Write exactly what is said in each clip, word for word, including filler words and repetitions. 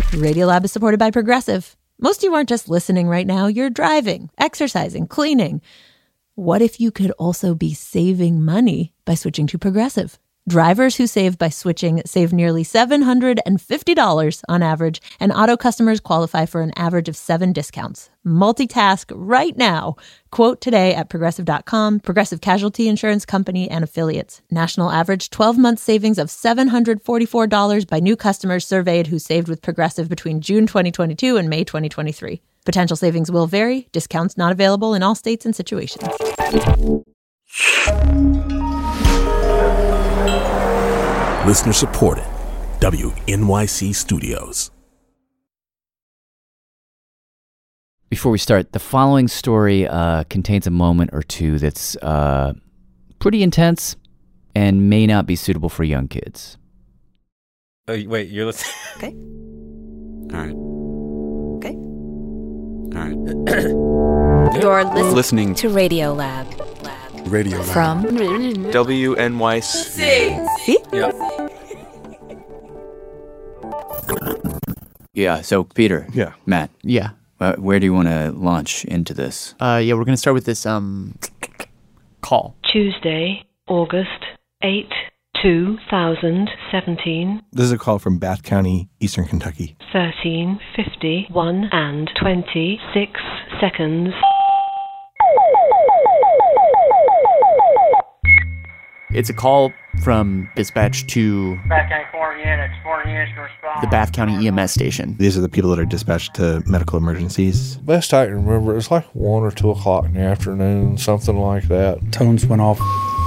Radiolab is supported by Progressive. Most of you aren't just listening right now. You're driving, exercising, cleaning. What if you could also be saving money by switching to Progressive? Drivers who save by switching save nearly seven hundred fifty dollars on average, and auto customers qualify for an average of seven discounts. Multitask right now. Quote today at progressive dot com. Progressive Casualty Insurance Company and Affiliates. National average twelve-month savings of seven hundred forty-four dollars by new customers surveyed who saved with Progressive between June twenty twenty-two and May twenty twenty-three. Potential savings will vary. Discounts not available in all states and situations. Listener supported. W N Y C Studios. Before we start, the following story uh, contains a moment or two that's uh, pretty intense and may not be suitable for young kids. Oh, wait, you're listening? Okay. All right. Okay. All right. You're listening, Listening to Radiolab. Radio Lab. From W N Y C. See? Yep. Yeah, so Peter. Yeah. Matt. Yeah. Uh, where do you want to launch into this? Uh, yeah, we're going to start with this um call. Tuesday, August eighth, two thousand seventeen, This is a call from Bath County, Eastern Kentucky. thirteen fifty-one and twenty-six seconds. It's a call from dispatch to Bath County four units, four units to respond. the Bath County E M S station. These are the people that are dispatched to medical emergencies. Best I can remember, it was like one or two o'clock in the afternoon, something like that. Tones went off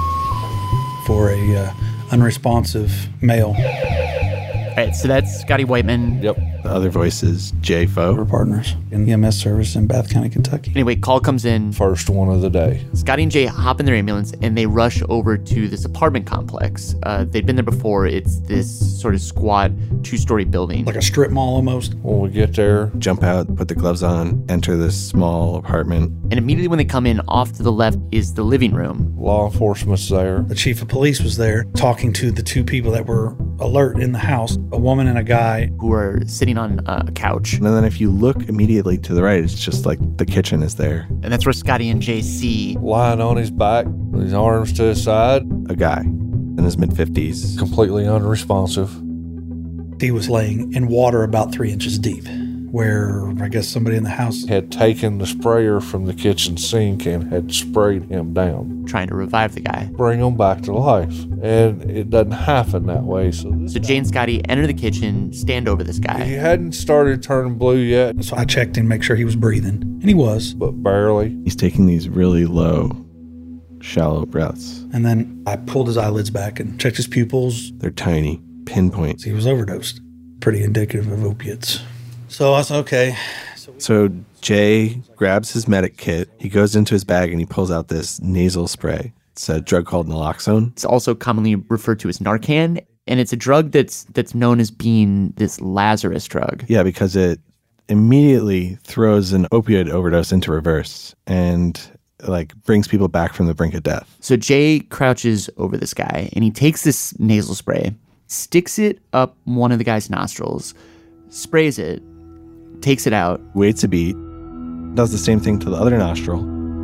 for a uh, unresponsive male. All right, so that's Scotty Whiteman. Yep. The other voice is Jay Foe. We're partners in E M S service in Bath County, Kentucky. Anyway, call comes in. First one of the day. Scotty and Jay hop in their ambulance and they rush over to this apartment complex. Uh, they'd been there before. It's this sort of squat two-story building. Like a strip mall almost. When we get there, Jump out, put the gloves on, enter this small apartment. And immediately when they come in, off to the left is the living room. law enforcement's there. The chief of police was there talking to the two people that were alert in the house, a woman and a guy. Who are sitting on a couch. And then if you look immediately to the right, it's just like the kitchen is there. And that's where Scotty and Jay see Lying on his back, with his arms to his side, A guy in his mid-fifties. completely unresponsive. He was laying in water about three inches deep, where I guess somebody in the house Had taken the sprayer from the kitchen sink and had sprayed him down. trying to revive the guy. Bring him back to life. And it doesn't happen that way. So, this So Jay and Scotty enter the kitchen, stand over this he guy. hadn't started turning blue yet, So I checked him, make sure he was breathing. And he was. but barely. He's taking these really low, shallow breaths. And then I pulled his eyelids back and checked his pupils. They're tiny, pinpoint. He was overdosed. Pretty indicative of opiates. So I said, okay. So Jay grabs his medic kit. He goes into his bag and he pulls out this nasal spray. It's a drug called naloxone. It's also commonly referred to as Narcan, and it's a drug that's that's known as being this Lazarus drug. Yeah, because it immediately throws an opioid overdose into reverse and like brings people back from the brink of death. So Jay crouches over this guy, and he takes this nasal spray, sticks it up one of the guy's nostrils, sprays it, takes it out. Waits a beat, does the same thing to the other nostril.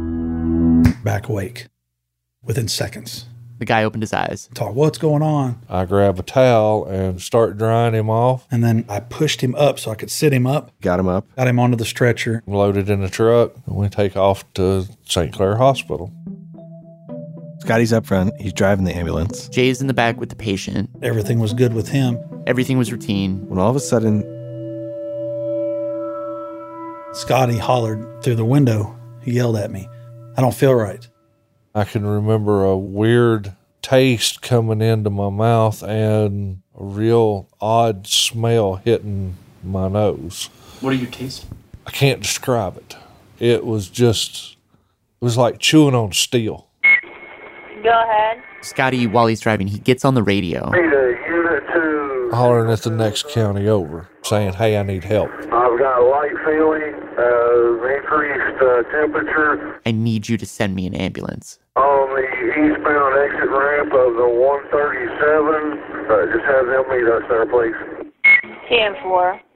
Back awake within seconds. The guy opened his eyes. Talk, what's going on? I grab a towel and start drying him off. And then I pushed him up so I could sit him up. Got him up. Got him onto the stretcher. Loaded in the truck, and we take off to Saint Clair Hospital. Scotty's up front. He's driving the ambulance. Jay's in the back with the patient. Everything was good with him. Everything was routine. When all of a sudden, Scotty hollered through the window. He yelled at me, I don't feel right. I can remember a weird taste coming into my mouth and a real odd smell hitting my nose. What are you tasting? I can't describe it. It was just, it was like chewing on steel. Go ahead. Scotty, while he's driving, he gets on the radio. Unit two. Hollering at the next county over, saying, hey, I need help. I've got a light feeling, uh, increased uh, temperature. I need you to send me an ambulance. On the eastbound exit ramp of the one thirty-seven, uh, just have them meet us there, please. ten four.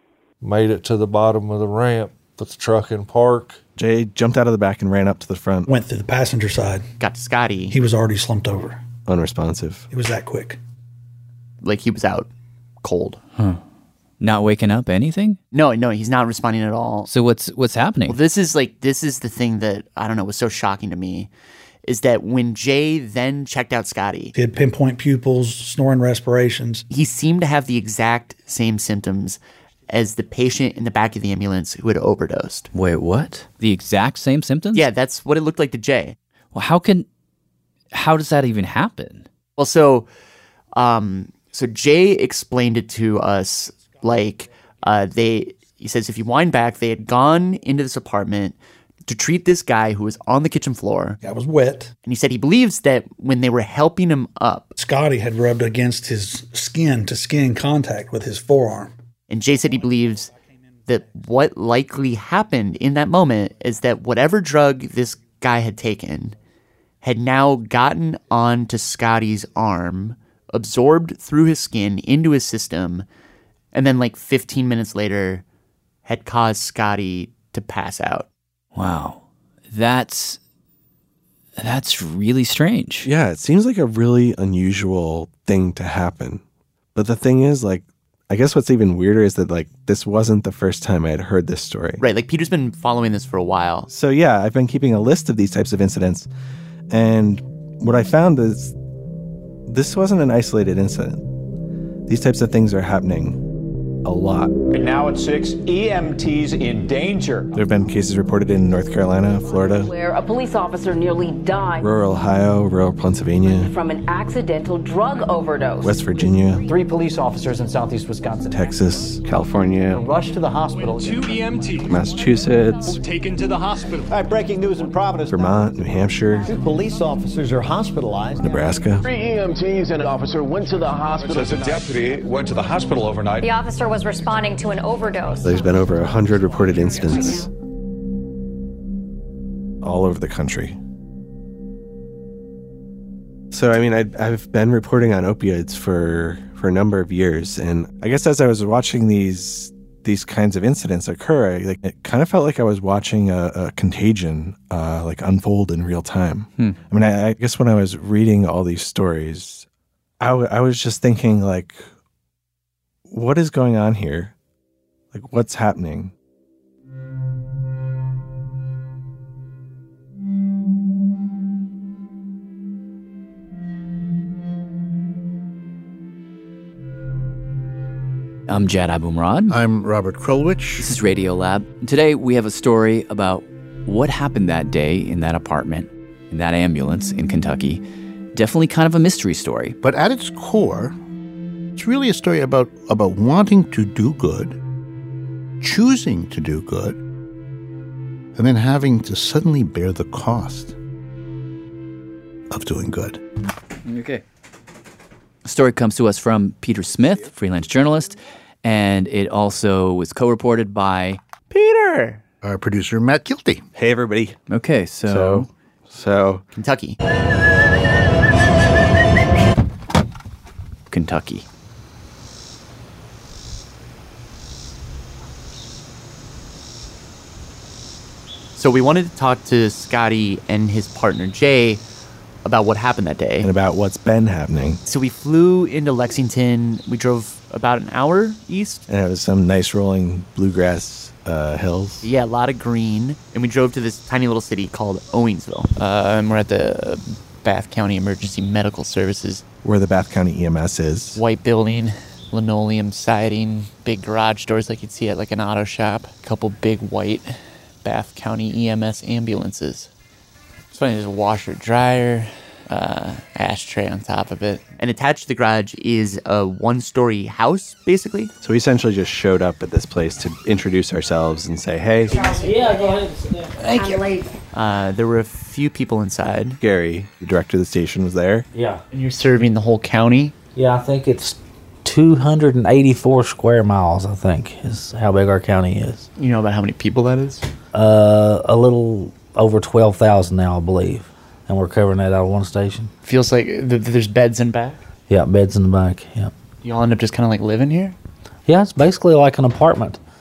made it to the bottom of the ramp, put the truck in park. Jay jumped out of the back and ran up to the front. Went through the passenger side. Got to Scotty. He was already slumped over. Unresponsive. It was that quick. Like he was out cold. Huh. Not waking up, anything? No, no, he's not responding at all. So what's what's happening? Well, this is like this is the thing that I don't know was so shocking to me, is that when Jay then checked out Scotty, he had pinpoint pupils, snoring respirations. He seemed to have the exact same symptoms as the patient in the back of the ambulance who had overdosed. Wait, what? The exact same symptoms? Yeah, that's what it looked like to Jay. Well, how can, how does that even happen? Well, so, um, so Jay explained it to us like uh, they, he says, if you wind back, they had gone into this apartment to treat this guy who was on the kitchen floor. That was wet. And he said he believes that when they were helping him up, Scotty had rubbed against his skin to skin contact with his forearm. And Jay said he believes that what likely happened in that moment is that whatever drug this guy had taken had now gotten onto Scotty's arm, absorbed through his skin into his system, and then like fifteen minutes later had caused Scotty to pass out. Wow. That's that's really strange. Yeah, it seems like a really unusual thing to happen. But the thing is, like, I guess what's even weirder is that, like, this wasn't the first time I had heard this story. Right, like Peter's been following this for a while. So yeah, I've been keeping a list of these types of incidents. And what I found is this wasn't an isolated incident. These types of things are happening a lot. Now at six, E M Ts in danger. There have been cases reported in North Carolina, Florida, where a police officer nearly died. rural Ohio, rural Pennsylvania, From an accidental drug overdose. West Virginia, Three police officers in southeast Wisconsin. Texas, California, Rushed to the hospital. Two E M Ts Massachusetts, taken to the hospital. All right, breaking news in Providence. Vermont, New Hampshire, Two police officers are hospitalized. Nebraska. Three E M Ts and an officer went to the hospital. Says a deputy went to the hospital overnight. The officer was responding to an overdose. There's been over one hundred reported incidents all over the country. So, I mean, I, I've been reporting on opioids for, for a number of years. And I guess as I was watching these these kinds of incidents occur, I, like, it kind of felt like I was watching a, a contagion uh, like unfold in real time. Hmm. I mean, I, I guess when I was reading all these stories, I, w- I was just thinking, like, what is going on here? Like, what's happening? I'm Jad Abumrad. I'm Robert Krulwich. This is Radio Lab. And today we have a story about what happened that day in that apartment, in that ambulance in Kentucky. Definitely kind of a mystery story. But at its core, it's really a story about, about wanting to do good, choosing to do good, and then having to suddenly bear the cost of doing good. Okay. The story comes to us from Peter Smith, freelance journalist, and it also was co-reported by Peter, our producer, Matt Kilty. Hey, everybody. Okay, so... So, so Kentucky. Kentucky. So we wanted to talk to Scotty and his partner Jay about what happened that day. And about what's been happening. So we flew into Lexington. We drove about an hour east. And it was some nice rolling bluegrass uh, hills. Yeah, a lot of green. And we drove to this tiny little city called Owensville. Uh, and we're at the Bath County Emergency Medical Services. Where the Bath County E M S is. White building, linoleum siding, big garage doors like you'd see at like an auto shop. A couple big white Bath County E M S ambulances. It's funny, there's a washer dryer, uh, ashtray on top of it. And attached to the garage is a one-story house, basically. So we essentially just showed up at this place to introduce ourselves and say, hey. Yeah, go ahead. Thank you. Uh, there were a few people inside. Gary, the director of the station, was there. Yeah. And you're serving the whole county? Yeah, I think it's two hundred eighty-four square miles, I think, is how big our county is. You know about how many people that is? Uh, a little over twelve thousand now, I believe. And we're covering that out of one station. Feels like th- there's beds in back? Yeah, beds in the back, yeah. You all end up just kind of like living here? Yeah, it's basically like an apartment.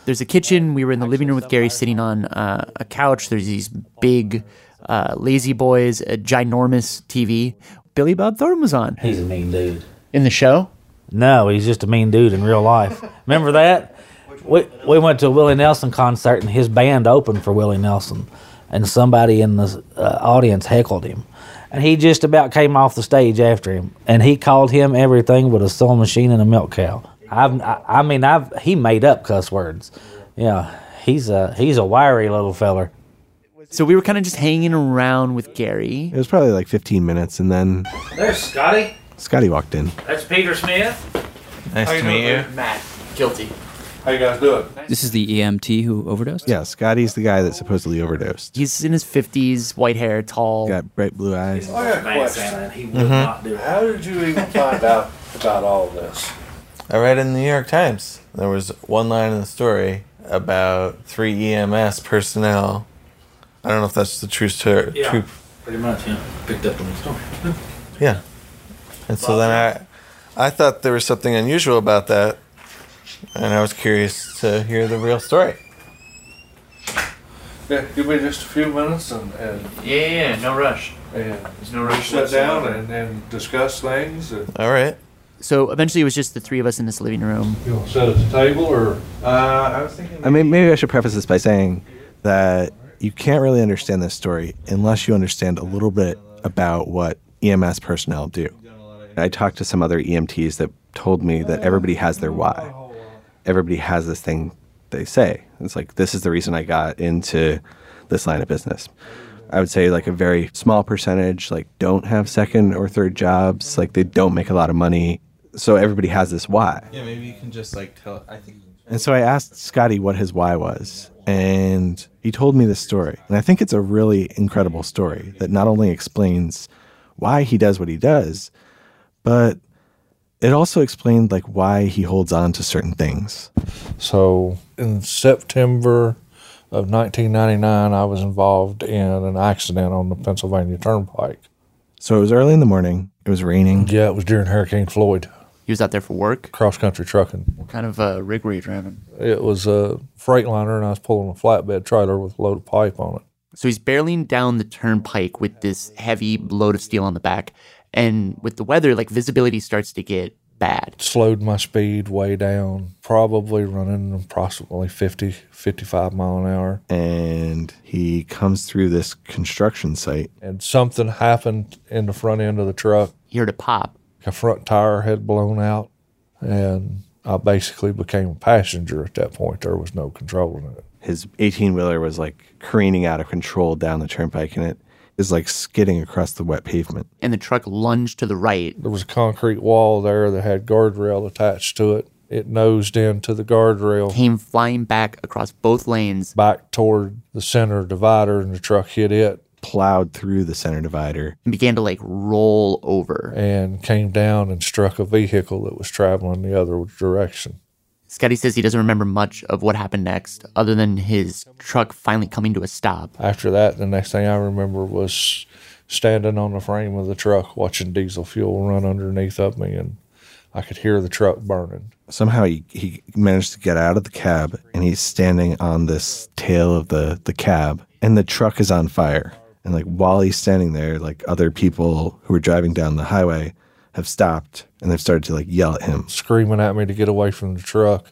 There's a kitchen. We were in the living room with Gary sitting on uh, a couch. There's these big uh, lazy boys, a ginormous T V. Billy Bob Thornton was on. He's a mean dude. In the show? No, he's just a mean dude in real life. Remember that? We we went to a Willie Nelson concert, and his band opened for Willie Nelson, and somebody in the uh, audience heckled him. And he just about came off the stage after him, and he called him everything but a sewing machine and a milk cow. I've, I, I mean, I've he made up cuss words. Yeah, he's a he's a wiry little feller. So we were kind of just hanging around with Gary. It was probably like fifteen minutes, and then There's Scotty. Scotty walked in. That's Peter Smith. Nice to meet you. Matt, guilty. How you guys doing? This is the E M T who overdosed? Yeah, Scotty's the guy that supposedly overdosed. He's in his fifties, white hair, tall. Got bright blue eyes. I got a question. He would not do it. How did you even find out about all this? I read in the New York Times. There was one line in the story about three E M S personnel. I don't know if that's the true story. Yeah, true. pretty much, yeah. Picked up on the story. Yeah. And so then I, I thought there was something unusual about that, and I was curious to hear the real story. Yeah, give me just a few minutes and, and Yeah, yeah, no rush. and There's no rush sit down whatsoever. and, and discuss things. And All right. So eventually it was just the three of us in this living room. you want to sit at the table or? Uh, I was thinking. I mean, maybe I should preface this by saying that you can't really understand this story unless you understand a little bit about what E M S personnel do. I talked to some other E M Ts that told me that everybody has their why. Everybody has this thing they say. It's like, this is the reason I got into this line of business. I would say like a very small percentage like don't have second or third jobs, like they don't make a lot of money. So everybody has this why. Yeah, maybe you can just like tell. I think. And so I asked Scotty what his why was, and he told me this story. And I think it's a really incredible story that not only explains why he does what he does, but it also explained like why he holds on to certain things. So in September of nineteen ninety-nine, I was involved in an accident on the Pennsylvania Turnpike. So it was early in the morning. It was raining. Yeah, it was during Hurricane Floyd. He was out there for work? Cross-country trucking. What kind of uh, rig were you driving? It was a Freightliner, and I was pulling a flatbed trailer with a load of pipe on it. So he's barreling down the turnpike with this heavy load of steel on the back. And with the weather, like visibility starts to get bad. Slowed my speed way down, probably running approximately fifty, fifty-five mile an hour. And he comes through this construction site. And something happened in the front end of the truck. You heard a pop. A front tire had blown out, and I basically became a passenger at that point. There was no controlling it. His eighteen-wheeler was like careening out of control down the turnpike, and it is like skidding across the wet pavement. And the truck lunged to the right. There was a concrete wall there that had guardrail attached to it. It nosed into the guardrail. Came flying back across both lanes. Back toward the center divider, and the truck hit it. Plowed through the center divider. And began to like roll over. And came down and struck a vehicle that was traveling the other direction. Scotty says he doesn't remember much of what happened next, other than his truck finally coming to a stop. After that, the next thing I remember was standing on the frame of the truck, watching diesel fuel run underneath of me, and I could hear the truck burning. Somehow he, he managed to get out of the cab, and he's standing on this tail of the, the cab, and the truck is on fire. And like while he's standing there, like other people who were driving down the highway have stopped, and they've started to like yell at him, screaming at me to get away from the truck.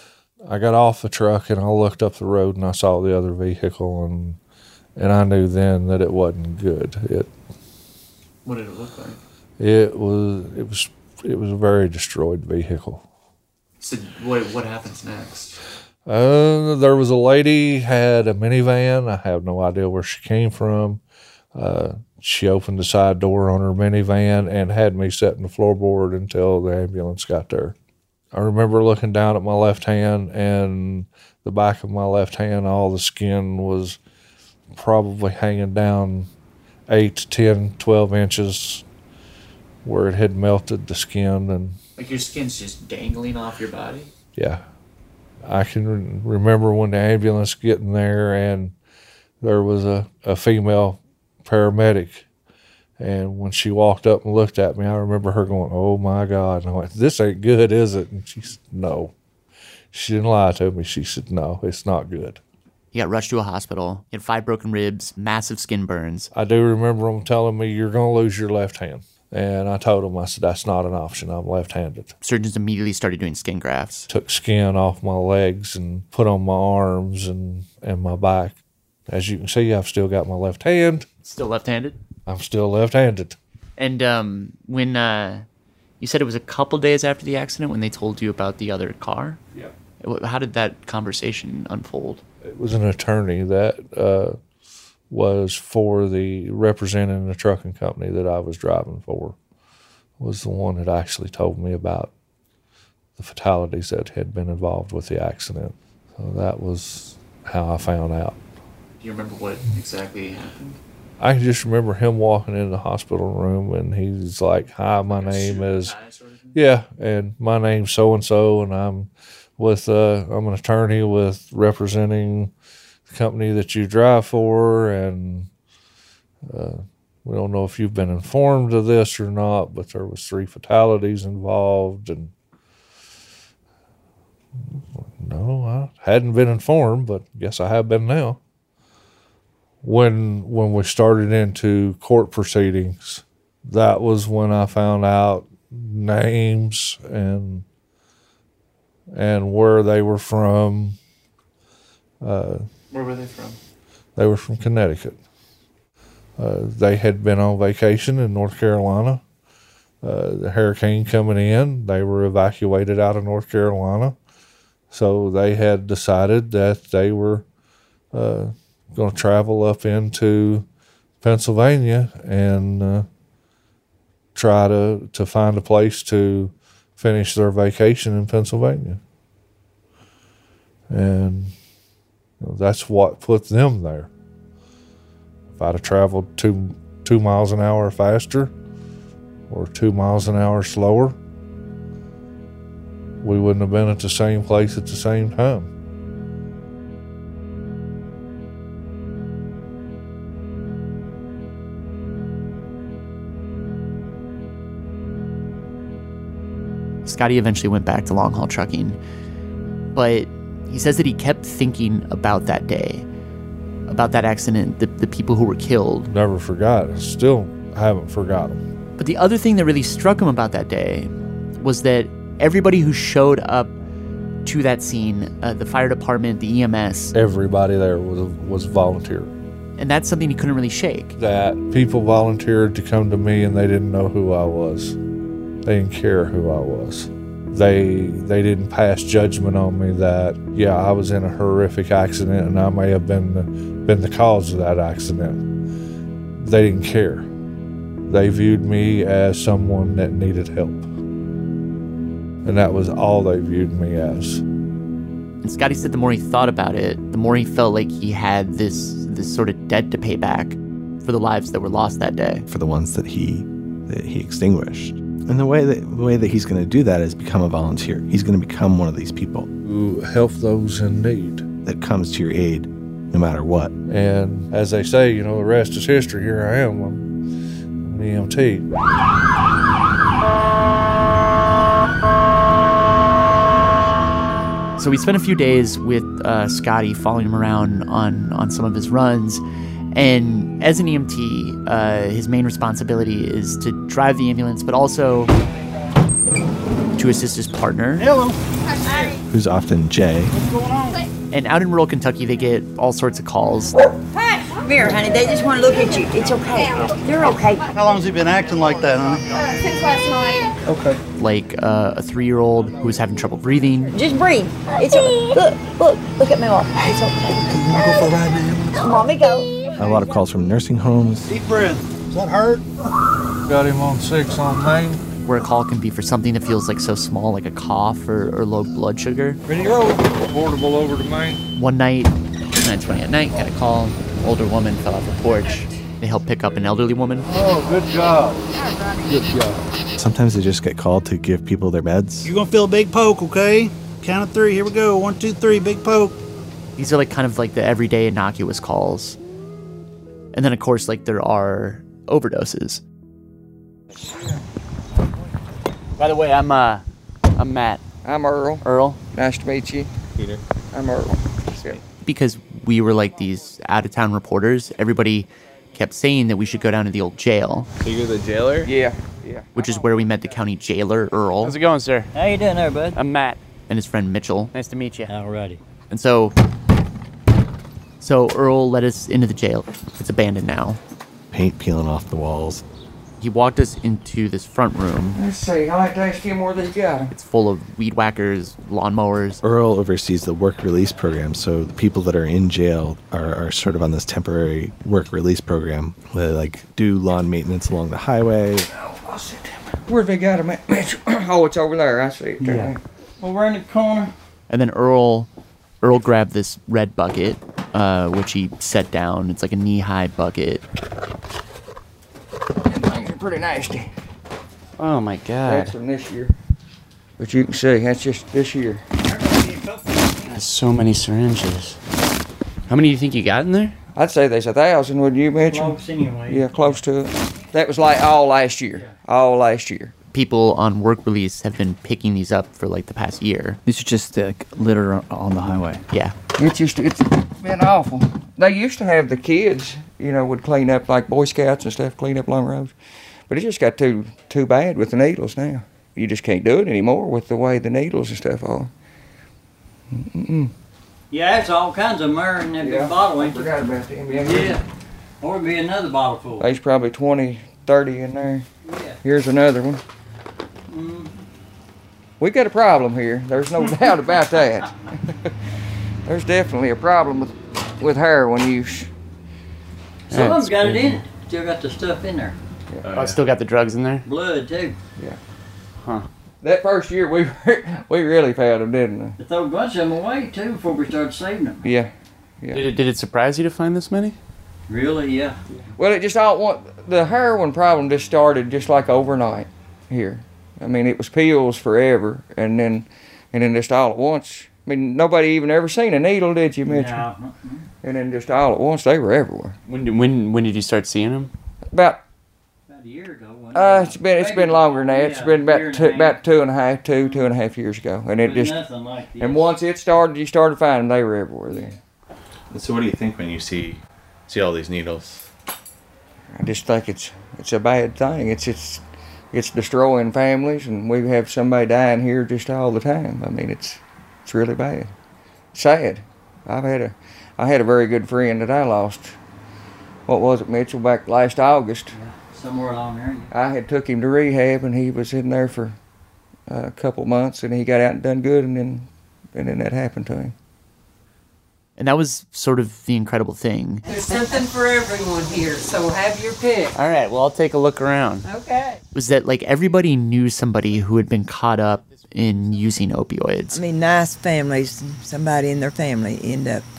I got off the truck and I looked up the road and I saw the other vehicle, and and I knew then that it wasn't good. It. What did it look like? It was it was it was a very destroyed vehicle. So what what happens next? Uh, there was a lady had a minivan. I have no idea where she came from. Uh, she opened the side door on her minivan and had me set in the floorboard until the ambulance got there. I remember looking down at my left hand, and the back of my left hand, all the skin was probably hanging down eight, ten, twelve inches where it had melted the skin. And like your skin's just dangling off your body? Yeah. I can re- remember when the ambulance getting there, and there was a, a female paramedic, and when she walked up and looked at me, I remember her going, "Oh my God!" And I went, "This ain't good, is it?" And she said, "No, She didn't lie to me. She said, no, it's not good. He got rushed to a hospital. He had five broken ribs, massive skin burns. I do remember him telling me, you're going to lose your left hand. And I told him, I said, that's not an option. I'm left-handed. Surgeons immediately started doing skin grafts. Took skin off my legs and put on my arms and, and my back. As you can see, I've still got my left hand. Still left-handed? I'm still left-handed. And um, when uh, you said it was a couple days after the accident when they told you about the other car? Yeah. How did that conversation unfold? It was an attorney that uh, was for the representing the trucking company that I was driving for, was the one that actually told me about the fatalities that had been involved with the accident. So that was how I found out. Do you remember what exactly happened? I can just remember him walking in the hospital room and he's like, hi, my name is, yeah, and my name's so-and-so, and I'm with, uh, I'm an attorney with representing the company that you drive for, and uh, we don't know if you've been informed of this or not, but there was three fatalities involved, and no, I hadn't been informed, but guess I have been now. When when we started into court proceedings, that was when I found out names and and where they were from. Uh, where were they from? They were from Connecticut. Uh, they had been on vacation in North Carolina. Uh, the hurricane coming in, they were evacuated out of North Carolina. So they had decided that they were uh, going to travel up into Pennsylvania and uh, try to, to find a place to finish their vacation in Pennsylvania. And you know, that's what put them there. If I'd have traveled two, two miles an hour faster or two miles an hour slower, we wouldn't have been at the same place at the same time. Scotty eventually went back to long-haul trucking, but he says that he kept thinking about that day, about that accident, the, the people who were killed. Never forgot. Still haven't forgotten. But the other thing that really struck him about that day was that everybody who showed up to that scene, uh, the fire department, the E M S, everybody there was was volunteer. And that's something he couldn't really shake. That people volunteered to come to me and they didn't know who I was. They didn't care who I was. They they didn't pass judgment on me that, yeah, I was in a horrific accident and I may have been the, been the cause of that accident. They didn't care. They viewed me as someone that needed help. And that was all they viewed me as. And Scotty said the more he thought about it, the more he felt like he had this this sort of debt to pay back for the lives that were lost that day. For the ones that he that he extinguished. And the way that the way that he's going to do that is become a volunteer. He's going to become one of these people who help those in need, that comes to your aid no matter what. And as they say, you know, the rest is history. Here I am. I'm an E M T. So we spent a few days with uh, Scotty, following him around on on some of his runs. And as an E M T, uh, his main responsibility is to drive the ambulance, but also to assist his partner. Hello. Who's often Jay. What's going on? And out in rural Kentucky, they get all sorts of calls. Hi. Come here, honey. They just want to look at you. It's okay. They're okay. How long has he been acting like that, honey? Uh, since last night. Okay. Like uh, a three-year-old who was having trouble breathing. Just breathe. It's okay. Look, look, look at my mom. It's okay. Can you go for a ride now? Mommy, go. A lot of calls from nursing homes. Deep breath. Does that hurt? Got him on six on Main. Where a call can be for something that feels like so small, like a cough or, or low blood sugar. Ready to roll. Portable over to Main. One night, nine twenty at night, got a call. An older woman fell off a porch. They helped pick up an elderly woman. Oh, good job. Good job. Sometimes they just get called to give people their meds. You're going to feel a big poke, okay? Count of three. Here we go. One, two, three. Big poke. These are like kind of like the everyday innocuous calls. And then, of course, like there are overdoses. By the way, I'm uh, I'm Matt. I'm Earl. Earl. Nice to meet you. Peter. I'm Earl. Because we were like these out-of-town reporters, everybody kept saying that we should go down to the old jail. So you're the jailer? Yeah, yeah. Which is where we met the county jailer, Earl. How's it going, sir? How you doing there, bud? I'm Matt. And his friend Mitchell. Nice to meet you. Alrighty. And so, so Earl led us into the jail. It's abandoned now. Paint peeling off the walls. He walked us into this front room. Let's see. I like to ask him where they got him. It's full of weed whackers, lawnmowers. Earl oversees the work release program, so the people that are in jail are, are sort of on this temporary work release program where they like do lawn maintenance along the highway. Where they got him at, Mitchell? Oh, it's over there. I see it. Yeah. Over in the corner. And then Earl, Earl grabbed this red bucket, uh, which he set down. It's like a knee-high bucket. Things are pretty nasty. Oh my God. That's from this year. But you can see, that's just this year. There's so many syringes. How many do you think you got in there? I'd say there's a thousand, wouldn't you, Mitchell? Close anyway. Yeah, close to it. That was like all last year. All last year. People on work release have been picking these up for like the past year. These are just uh, litter on the highway. Yeah. It's just, it's been awful. They used to have the kids, you know, would clean up like Boy Scouts and stuff, clean up along roads. But it just got too too bad with the needles now. You just can't do it anymore with the way the needles and stuff are. Mm-mm. Yeah, there's all kinds of myrrh in that Yeah, big bottle, ain't I forgot about them. Yeah. Yeah. Or be another bottle full. There's probably twenty, thirty in there. Yeah. Here's another one. Mm. We got a problem here. There's no doubt about that. There's definitely a problem with, with heroin use. Some of them got it in it. Still got the stuff in there. Yeah. Oh, still got the drugs in there? Blood, too. Yeah. Huh. That first year, we we really found them, didn't we? They threw a bunch of them away, too, before we started saving them. Yeah. Yeah. Did it, did it surprise you to find this many? Really, yeah. Well, it just all want the heroin problem just started just like overnight here. I mean, it was pills forever, and then and then just all at once. I mean, nobody even ever seen a needle, did you, Mitchell? No. And then just all at once, they were everywhere. When did, when when did you start seeing them? About About a year ago. wasn't uh, it? it's been it's Maybe been longer than that. It's yeah, been a about year and two, a half. about two and a half, two two and a half years ago, and it There's just nothing like this. and once it started, you started finding they were everywhere. Then So what do you think when you see see all these needles? I just think it's it's a bad thing. It's it's it's destroying families, and we have somebody dying here just all the time. I mean, it's it's really bad. Sad. I've had a I had a very good friend that I lost. What was it, Mitchell? Back last August. Yeah, somewhere along there. I had took him to rehab, and he was in there for uh, a couple months, and he got out and done good, and then and then that happened to him. And that was sort of the incredible thing. There's something for everyone here, so have your pick. All right, well, I'll take a look around. Okay. Was that like everybody knew somebody who had been caught up in using opioids. I mean, nice families, somebody in their family end up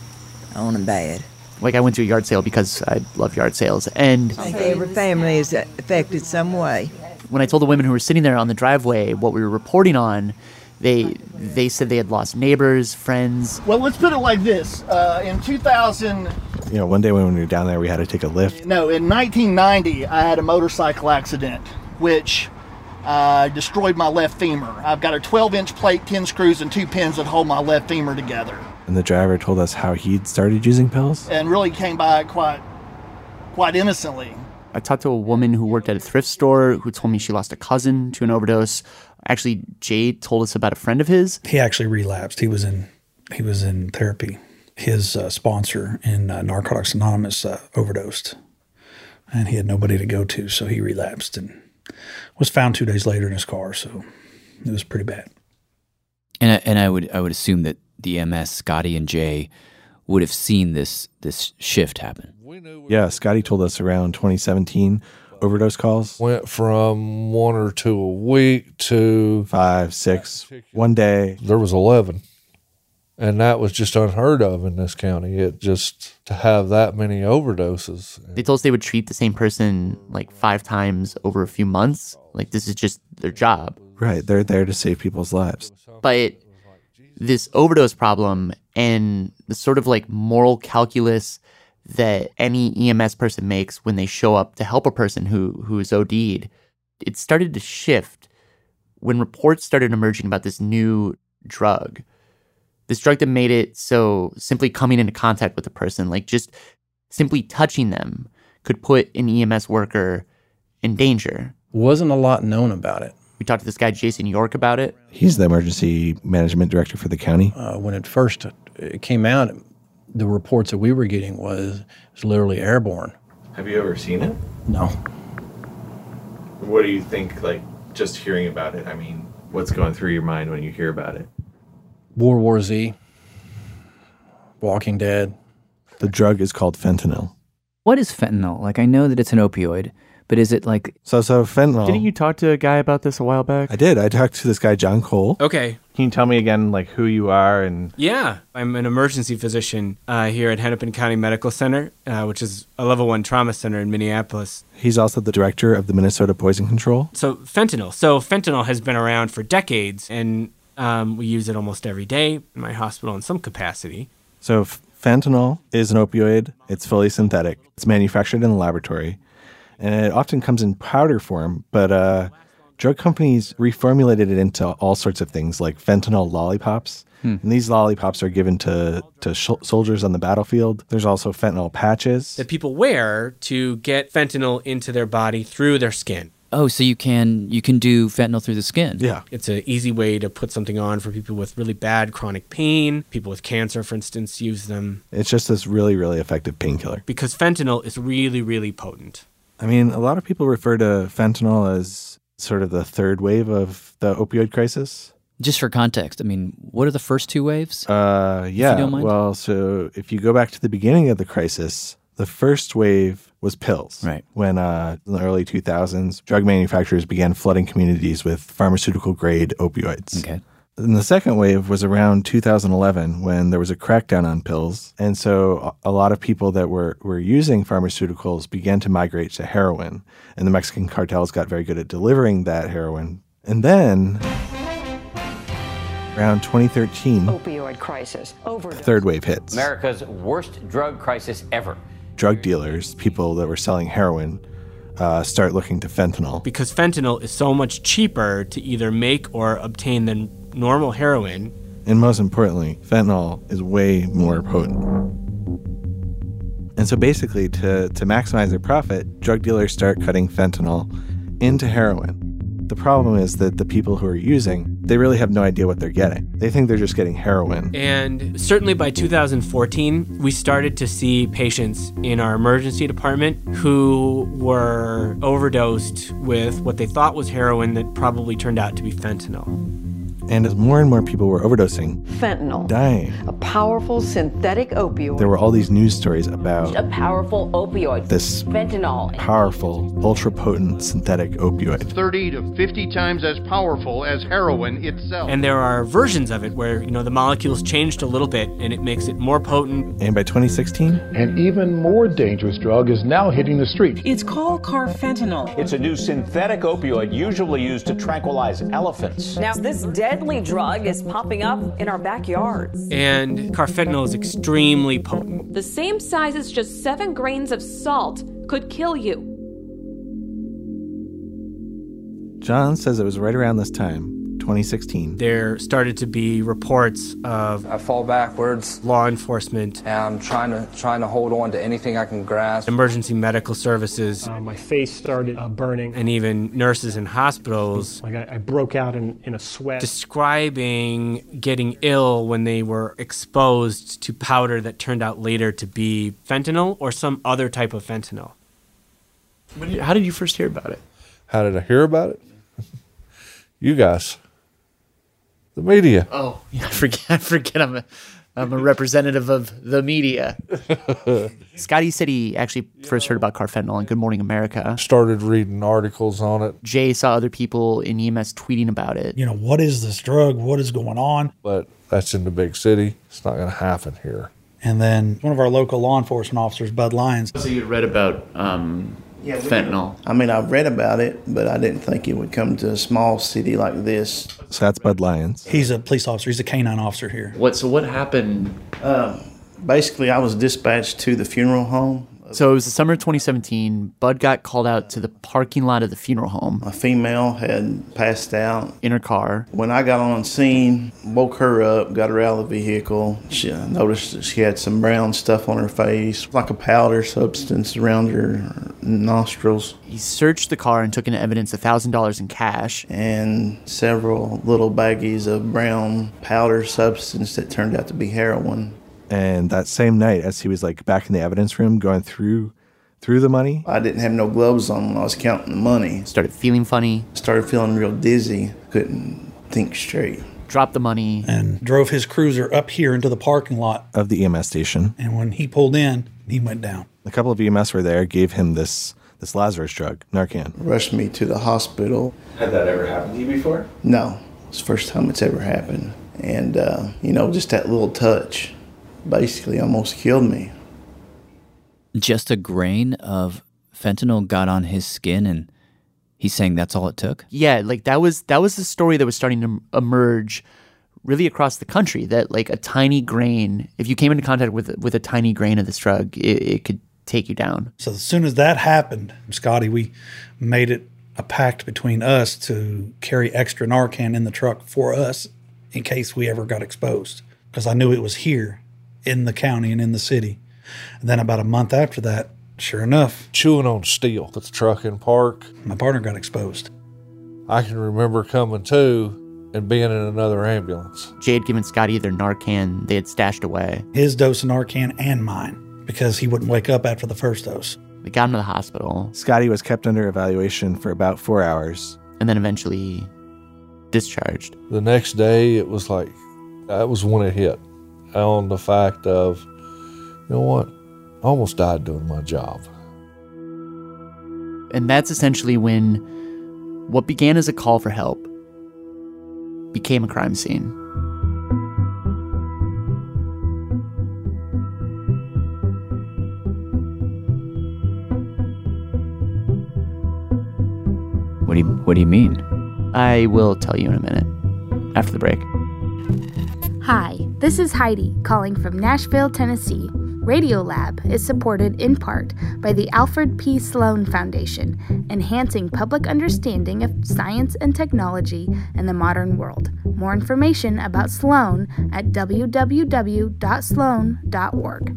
on them bad. Like I went to a yard sale because I love yard sales, and I think every family is affected some way. when I told the women who were sitting there on the driveway what we were reporting on, they they said they had lost neighbors, friends. Well, let's put it like this. Uh, in two thousand... You know, one day when we were down there, we had to take a lift. No, in nineteen ninety, I had a motorcycle accident, which uh, destroyed my left femur. I've got a twelve-inch plate, ten screws, and two pins that hold my left femur together. And the driver told us how he'd started using pills. And really came by it quite, quite innocently. I talked to a woman who worked at a thrift store who told me she lost a cousin to an overdose. Actually, Jay told us about a friend of his. He actually relapsed. He was in he was in therapy. His uh, sponsor in uh, Narcotics Anonymous uh, overdosed, and he had nobody to go to, so he relapsed and was found two days later in his car. So it was pretty bad. And I, and I would I would assume that the M S, Scotty and Jay, would have seen this this shift happen. Yeah, Scotty told us around twenty seventeen, overdose calls went from one or two a week to five, six, one day. There was eleven. And that was just unheard of in this county. It just, to have that many overdoses. They told us they would treat the same person like five times over a few months. Like, this is just their job. Right. They're there to save people's lives. But this overdose problem and the sort of like moral calculus that any E M S person makes when they show up to help a person who who is OD'd, it started to shift when reports started emerging about this new drug, this drug that made it so simply coming into contact with a person, like just simply touching them, could put an E M S worker in danger. Wasn't a lot known about it. We talked to this guy, Jason York, about it. He's the emergency management director for the county. Uh, when it first it came out, the reports that we were getting was, was literally airborne. Have you ever seen it? No. What do you think, like, just hearing about it? I mean, what's going through your mind when you hear about it? World War Z, Walking Dead. The drug is called fentanyl. What is fentanyl? Like, I know that it's an opioid, but is it like... So, so fentanyl... Didn't you talk to a guy about this a while back? I did. I talked to this guy, John Cole. Okay. Can you tell me again, like, who you are and... Yeah. I'm an emergency physician uh, here at Hennepin County Medical Center, uh, which is a level one trauma center in Minneapolis. He's also the director of the Minnesota Poison Control. So, fentanyl. So, fentanyl has been around for decades, and um, we use it almost every day in my hospital in some capacity. So, f- fentanyl is an opioid. It's fully synthetic. It's manufactured in the laboratory. And it often comes in powder form, but uh, drug companies reformulated it into all sorts of things like fentanyl lollipops. Hmm. And these lollipops are given to, to sh- soldiers on the battlefield. There's also fentanyl patches that people wear to get fentanyl into their body through their skin. Oh, so you can you can do fentanyl through the skin. Yeah. It's an easy way to put something on for people with really bad chronic pain. People with cancer, for instance, use them. It's just this really, really effective painkiller. Because fentanyl is really, really potent. I mean, a lot of people refer to fentanyl as sort of the third wave of the opioid crisis. Just for context, I mean, what are the first two waves? Uh, yeah. If you don't mind? Well, so if you go back to the beginning of the crisis, the first wave was pills. Right. When uh, in the early two thousands, drug manufacturers began flooding communities with pharmaceutical-grade opioids. Okay. And the second wave was around two thousand eleven when there was a crackdown on pills. And so a lot of people that were, were using pharmaceuticals began to migrate to heroin. And the Mexican cartels got very good at delivering that heroin. And then around twenty thirteen, Opioid crisis. the third wave hits. America's worst drug crisis ever. Drug dealers, people that were selling heroin, uh, start looking to fentanyl. Because fentanyl is so much cheaper to either make or obtain than normal heroin. And most importantly, fentanyl is way more potent. And so basically, to, to maximize their profit, drug dealers start cutting fentanyl into heroin. The problem is that the people who are using, they really have no idea what they're getting. They think they're just getting heroin. And certainly by two thousand fourteen, we started to see patients in our emergency department who were overdosed with what they thought was heroin that probably turned out to be fentanyl. And as more and more people were overdosing, Fentanyl. dying, A powerful synthetic opioid. there were all these news stories about A powerful opioid. this Fentanyl. powerful, ultra-potent synthetic opioid. thirty to fifty times as powerful as heroin itself. And there are versions of it where, you know, the molecules changed a little bit and it makes it more potent. And by twenty sixteen, an even more dangerous drug is now hitting the street. It's called carfentanil. It's a new synthetic opioid usually used to tranquilize elephants. Now, this deadly drug is popping up in our backyards. And carfentanil is extremely potent. The same size as just seven grains of salt could kill you. John says it was right around this time, twenty sixteen. There started to be reports of I fall backwards. Law enforcement. And I'm trying to trying to hold on to anything I can grasp. Emergency medical services. Uh, my face started uh, burning. And even nurses in hospitals. Like I, I broke out in, in a sweat. Describing getting ill when they were exposed to powder that turned out later to be fentanyl or some other type of fentanyl. How did you first hear about it? How did I hear about it? You guys. The media. Oh, yeah, I forget, I forget I'm a, I'm a representative of the media. Scotty said he actually first heard about carfentanil on Good Morning America. Started reading articles on it. Jay saw other people in E M S tweeting about it. You know, what is this drug? What is going on? But that's in the big city. It's not going to happen here. And then one of our local law enforcement officers, Bud Lyons. So you read about um, yeah, fentanyl. I mean, I've read about it, but I didn't think it would come to a small city like this. So that's Bud Lyons. He's a police officer. He's a canine officer here. What? So what happened? Um, basically, I was dispatched to the funeral home So it was the summer of twenty seventeen. Bud got called out to the parking lot of the funeral home. A female had passed out in her car. When I got on scene, woke her up, got her out of the vehicle. She I noticed that she had some brown stuff on her face, like a powder substance around her nostrils. He searched the car and took into evidence one thousand dollars in cash. And several little baggies of brown powder substance that turned out to be heroin. And that same night, as he was like back in the evidence room going through through the money, I didn't have no gloves on when I was counting the money. Started feeling funny. Started feeling real dizzy. Couldn't think straight. Dropped the money. And drove his cruiser up here into the parking lot of the E M S station. And when he pulled in, he went down. A couple of E M S were there, gave him this this Lazarus drug, Narcan. Rushed me to the hospital. Had that ever happened to you before? No. It's the first time it's ever happened. And, uh, you know, just that little touch basically almost killed me. Just a grain of fentanyl got on his skin, and he's saying that's all it took? Yeah, like that was that was the story that was starting to emerge really across the country, that like a tiny grain, if you came into contact with with a tiny grain of this drug, it, it could take you down. So as soon as that happened, Scotty, we made it a pact between us to carry extra Narcan in the truck for us in case we ever got exposed, because I knew it was here in the county and in the city. And then about a month after that, sure enough, chewing on steel at the truck in park, my partner got exposed. I can remember coming to and being in another ambulance. Jay had given Scotty their Narcan they had stashed away. His dose of Narcan and mine, because he wouldn't wake up after the first dose. They got him to the hospital. Scotty was kept under evaluation for about four hours. And then eventually discharged. The next day, it was like, that was when it hit. On the fact of, you know what, I almost died doing my job. And that's essentially when what began as a call for help became a crime scene. What do you, what do you mean? I will tell you in a minute, after the break. Hi, this is Heidi calling from Nashville, Tennessee. Radiolab is supported in part by the Alfred P. Sloan Foundation, enhancing public understanding of science and technology in the modern world. More information about Sloan at w w w dot sloan dot org.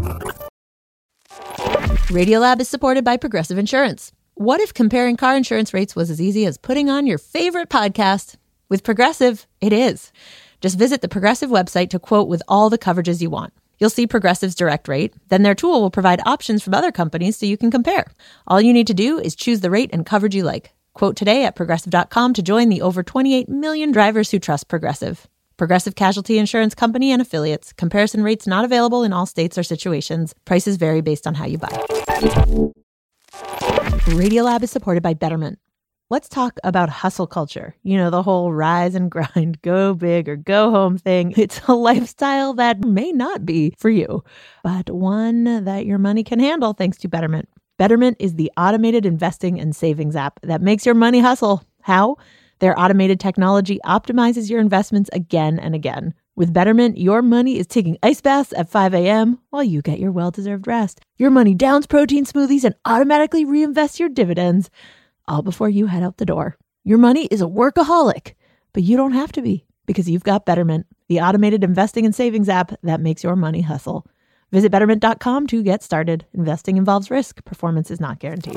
Radiolab is supported by Progressive Insurance. What if comparing car insurance rates was as easy as putting on your favorite podcast? With Progressive, it is. Just visit the Progressive website to quote with all the coverages you want. You'll see Progressive's direct rate. Then their tool will provide options from other companies so you can compare. All you need to do is choose the rate and coverage you like. Quote today at progressive dot com to join the over twenty-eight million drivers who trust Progressive. Progressive Casualty Insurance Company and Affiliates. Comparison rates not available in all states or situations. Prices vary based on how you buy. Radiolab is supported by Betterment. Let's talk about hustle culture. You know, the whole rise and grind, go big or go home thing. It's a lifestyle that may not be for you, but one that your money can handle thanks to Betterment. Betterment is the automated investing and savings app that makes your money hustle. How? Their automated technology optimizes your investments again and again. With Betterment, your money is taking ice baths at five a.m. while you get your well-deserved rest. Your money downs protein smoothies and automatically reinvests your dividends, all before you head out the door. Your money is a workaholic, but you don't have to be, because you've got Betterment, the automated investing and savings app that makes your money hustle. Visit betterment dot com to get started. Investing involves risk. Performance is not guaranteed.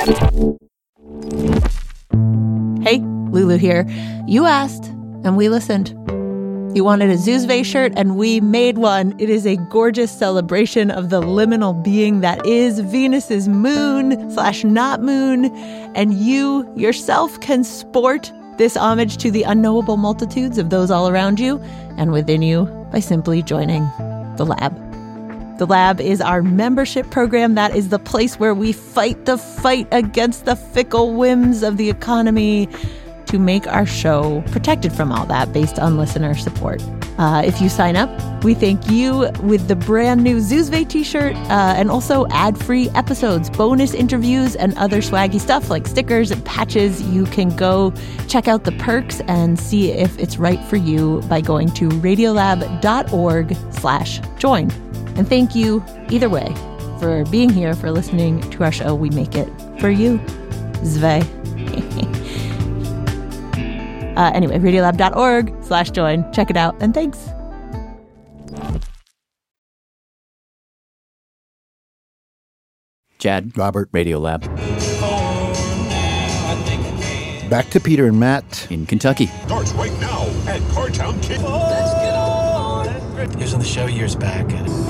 Hey, Lulu here. You asked, and we listened. You wanted a Zuzve shirt, and we made one. It is a gorgeous celebration of the liminal being that is Venus's moon slash not moon. And you yourself can sport this homage to the unknowable multitudes of those all around you and within you by simply joining the lab. The Lab is our membership program. That is the place where we fight the fight against the fickle whims of the economy to make our show protected from all that based on listener support. Uh, if you sign up, we thank you with the brand new Zuzve t-shirt uh, and also ad-free episodes, bonus interviews, and other swaggy stuff like stickers and patches. You can go check out the perks and see if it's right for you by going to radiolab dot org slash join. And thank you, either way, for being here, for listening to our show. We make it for you. Zve. uh, anyway, radiolab.org slash join. Check it out, and thanks. Chad, Robert, Radiolab. Back to Peter and Matt in Kentucky. Starts right now at Cartown Kid. Let's get on. He was on the show years back.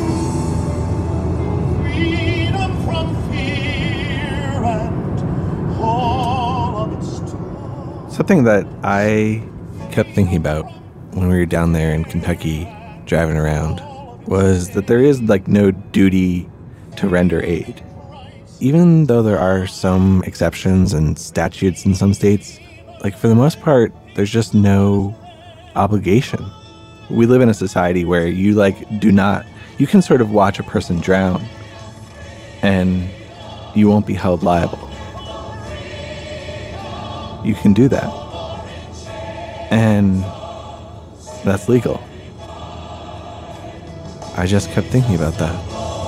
Freedom from fear and all of its storm. Something that I kept thinking about when we were down there in Kentucky driving around was that there is like no duty to render aid. Even though there are some exceptions and statutes in some states, like for the most part, there's just no obligation. We live in a society where you like do not, you can sort of watch a person drown and you won't be held liable. You can do that. And that's legal. I just kept thinking about that.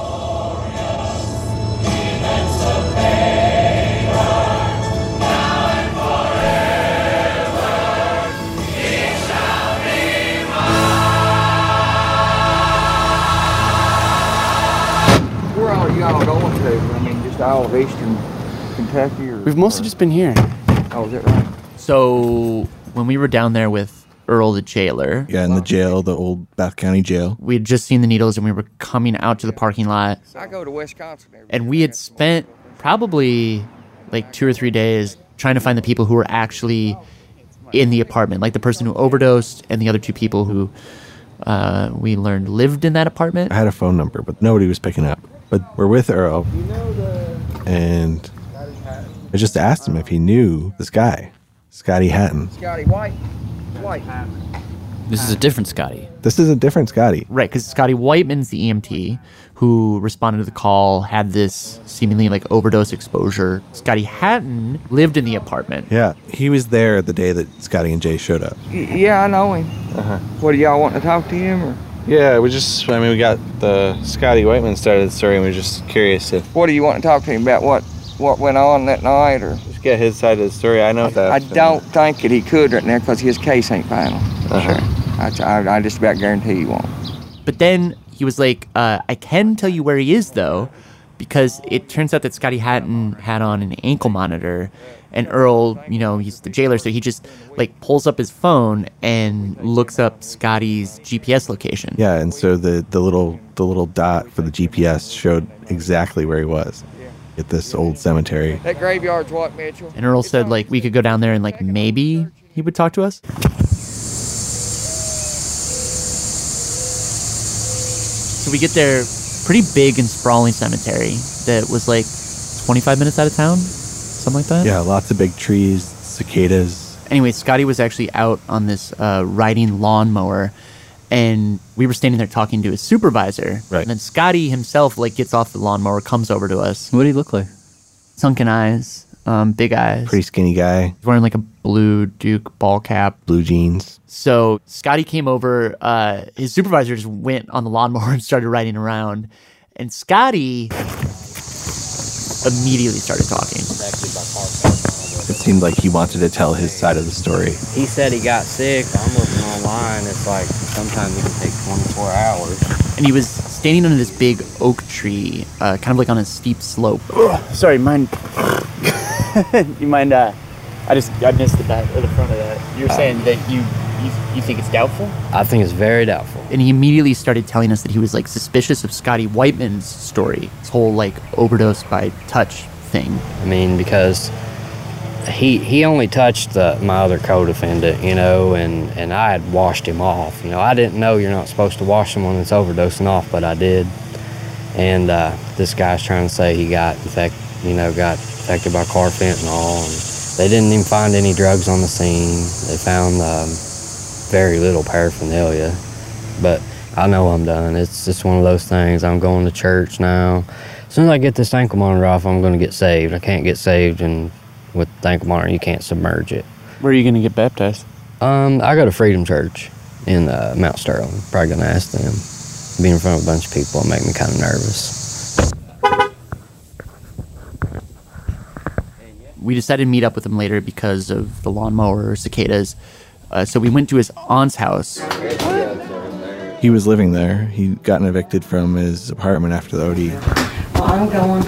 Y'all going to? I mean, just all of Eastern Kentucky? Or, We've mostly or, just been here. Oh, is that right? So when we were down there with Earl the jailer. Yeah, in the jail, the old Bath County jail. We had just seen the needles and we were coming out to the parking lot. I go to Wisconsin every And we had spent probably like two or three days trying to find the people who were actually in the apartment. Like the person who overdosed and the other two people who uh, we learned lived in that apartment. I had a phone number, but nobody was picking up. But we're with Earl, and I just asked him if he knew this guy, Scotty Hatton. Scotty White. White. This is a different Scotty. This is a different Scotty. Right, because Scotty Whiteman's the E M T who responded to the call, had this seemingly like overdose exposure. Scotty Hatton lived in the apartment. Yeah, he was there the day that Scotty and Jay showed up. Y- yeah, I know him. Uh-huh. What, do y'all want to talk to him? Or? Yeah, we just, I mean, we got the Scotty Whiteman started the story, and we were just curious if... What do you want to talk to him about? What what went on that night? Or just get his side of the story. I know that. I don't think that he could right now because his case ain't final. Uh-huh. Sure. I, I, I just about guarantee he won't. But then he was like, uh, I can tell you where he is, though, because it turns out that Scotty Hatton had on an ankle monitor. And Earl, you know, he's the jailer, so he just, like, pulls up his phone and looks up Scotty's G P S location. Yeah, and so the, the little the little dot for the G P S showed exactly where he was at this old cemetery. That graveyard's what, Mitchell? And Earl said, like, we could go down there and, like, maybe he would talk to us. So we get there, pretty big and sprawling cemetery that was, like, twenty-five minutes out of town. Something like that? Yeah, lots of big trees, cicadas. Anyway, Scotty was actually out on this uh, riding lawnmower, and we were standing there talking to his supervisor. Right. And then Scotty himself, like, gets off the lawnmower, comes over to us. What did he look like? Sunken eyes, um, big eyes. Pretty skinny guy. He's wearing, like, a blue Duke ball cap. Blue jeans. So Scotty came over. Uh, his supervisor just went on the lawnmower and started riding around. And Scotty immediately started talking. It seemed like he wanted to tell his side of the story. He said he got sick. I'm looking online. It's like sometimes it can take twenty-four hours. And he was standing under this big oak tree, uh, kind of like on a steep slope. Ugh, sorry, mind? you mind? Uh, I just I missed the back or the front of that. You're uh, saying that you, you you think it's doubtful? I think it's very doubtful. And he immediately started telling us that he was like suspicious of Scotty Whiteman's story, his whole like overdose by touch thing. I mean, because he he only touched the, my other co-defendant, you know, and, and I had washed him off. You know, I didn't know you're not supposed to wash someone that's overdosing off, but I did. And uh, this guy's trying to say he got infected, you know, got infected by carfentanil. And they didn't even find any drugs on the scene. They found um, very little paraphernalia. But I know I'm done. It's just one of those things. I'm going to church now. As soon as I get this ankle monitor off, I'm going to get saved. I can't get saved, and with the ankle monitor, you can't submerge it. Where are you going to get baptized? Um, I go to Freedom Church in uh, Mount Sterling. Probably going to ask them. Being in front of a bunch of people will make me kind of nervous. We decided to meet up with him later because of the lawnmower or cicadas. Uh, so we went to his aunt's house. He was living there. He'd gotten evicted from his apartment after the O D. Well, I'm going.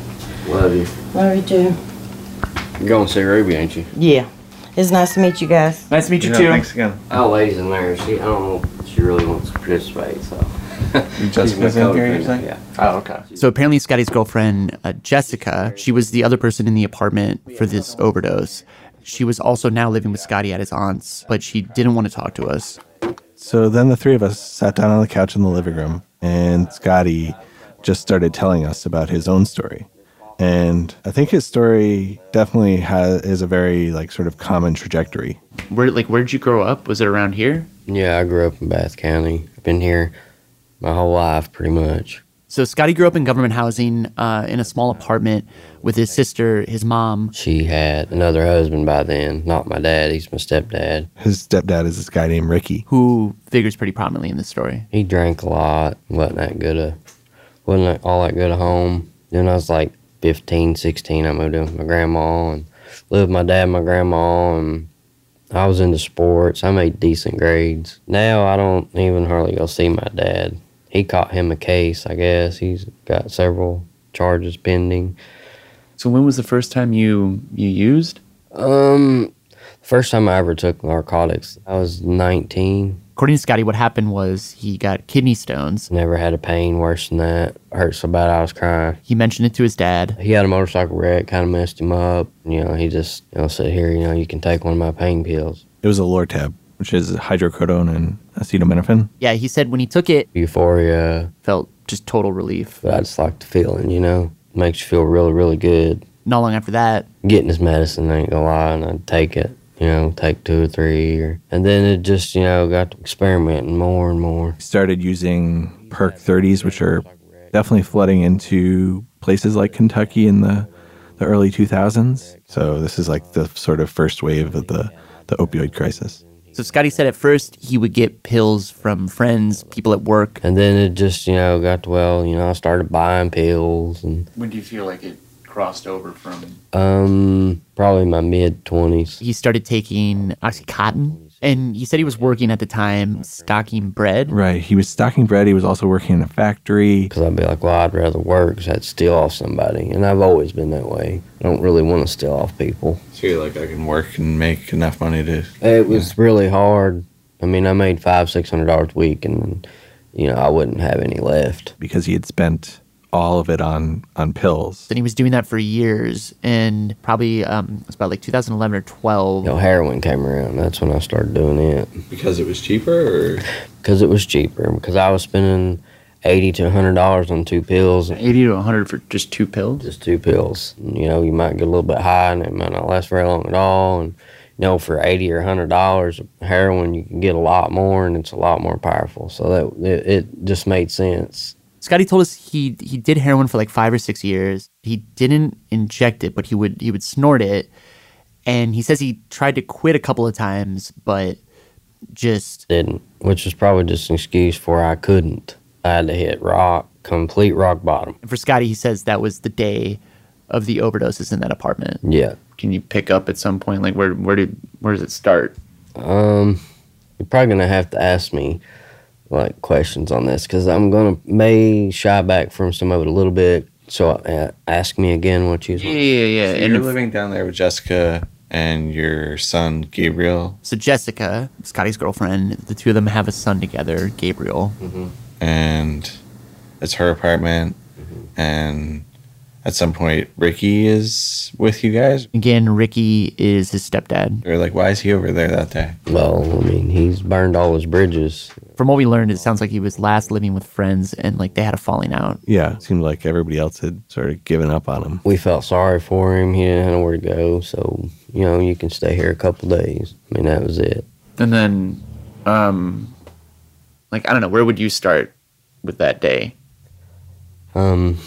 Love you. Love you too. You're going to see Ruby, ain't you? Yeah. It's nice to meet you guys. Nice to meet you Yeah, too. thanks again. Our lady's in there. She, I don't know if she really wants to participate, so. Jessica's in here, you say? Yeah. Oh, okay. So apparently Scotty's girlfriend, uh, Jessica, she was the other person in the apartment for this overdose. She was also now living with Scotty at his aunt's, but she didn't want to talk to us. So then the three of us sat down on the couch in the living room, and Scotty just started telling us about his own story. And I think his story definitely has is a very like sort of common trajectory. Where like where did you grow up? Was it around here? Yeah, I grew up in Bath County. I've been here my whole life, pretty much. So Scotty grew up in government housing uh, in a small apartment with his sister, his mom. She had another husband by then, not my dad. He's my stepdad. His stepdad is this guy named Ricky, who figures pretty prominently in this story. He drank a lot, wasn't that good a, wasn't that all that good at home. Then I was like fifteen, sixteen, I moved in with my grandma and lived with my dad and my grandma, and I was into sports. I made decent grades. Now I don't even hardly go see my dad. He caught him a case, I guess. He's got several charges pending. So when was the first time you you used? Um, the first time I ever took narcotics, I was nineteen. According to Scotty, what happened was he got kidney stones. Never had a pain worse than that. Hurt so bad I was crying. He mentioned it to his dad. He had a motorcycle wreck, kind of messed him up. You know, he just, you know, said, here, you know, you can take one of my pain pills. It was a Lortab, which is hydrocodone and acetaminophen. Yeah, he said when he took it, euphoria. Felt just total relief. But I just like the feeling, you know. Makes you feel really, really good. Not long after that, getting his medicine, I ain't gonna lie, and I'd take it. You know, take two or three. Or, and then it just, you know, got to experimenting more and more. Started using Perk thirties, which are definitely flooding into places like Kentucky in the, the early two thousands. So this is like the sort of first wave of the, the opioid crisis. So Scotty said at first he would get pills from friends, people at work. And then it just, you know, got to, well, you know, I started buying pills. And when do you feel like it crossed over from? Um, probably my mid-twenties. He started taking Oxycontin, and he said he was working at the time stocking bread. Right. He was stocking bread. He was also working in a factory. Because I'd be like, well, I'd rather work because I'd steal off somebody. And I've always been that way. I don't really want to steal off people. So you're like, I can work and make enough money to... It was yeah. really hard. I mean, I made five, six hundred dollars a week, and, you know, I wouldn't have any left. Because he had spent all of it on on pills. And he was doing that for years, and probably um, it was about like two thousand eleven or twelve. You know, heroin came around. That's when I started doing it. Because it was cheaper, or because it was cheaper? Because I was spending eighty to a hundred dollars on two pills. Eighty to a hundred for just two pills. Just two pills. You know, you might get a little bit high, and it might not last very long at all. And you know, for eighty or a hundred dollars of heroin, you can get a lot more, and it's a lot more powerful. So that it, it just made sense. Scotty told us he he did heroin for like five or six years. He didn't inject it, but he would he would snort it. And he says he tried to quit a couple of times, but just didn't. Which was probably just an excuse for I couldn't. I had to hit rock, complete rock bottom. And for Scotty, he says that was the day of the overdoses in that apartment. Yeah. Can you pick up at some point? Like where where did where does it start? Um, you're probably gonna have to ask me like questions on this because I'm gonna may shy back from some of it a little bit. So uh, ask me again what you. Yeah, yeah, yeah. So and you're if, living down there with Jessica and your son Gabriel. So Jessica, Scotty's girlfriend, the two of them have a son together, Gabriel. Mm-hmm. And it's her apartment, mm-hmm. and at some point, Ricky is with you guys. Again, Ricky is his stepdad. They're like, why is he over there that day? Well, I mean, he's burned all his bridges. From what we learned, it sounds like he was last living with friends and like they had a falling out. Yeah, it seemed like everybody else had sort of given up on him. We felt sorry for him. He didn't have nowhere to go. So, you know, you can stay here a couple days. I mean, that was it. And then, um, like, I don't know, where would you start with that day? Um...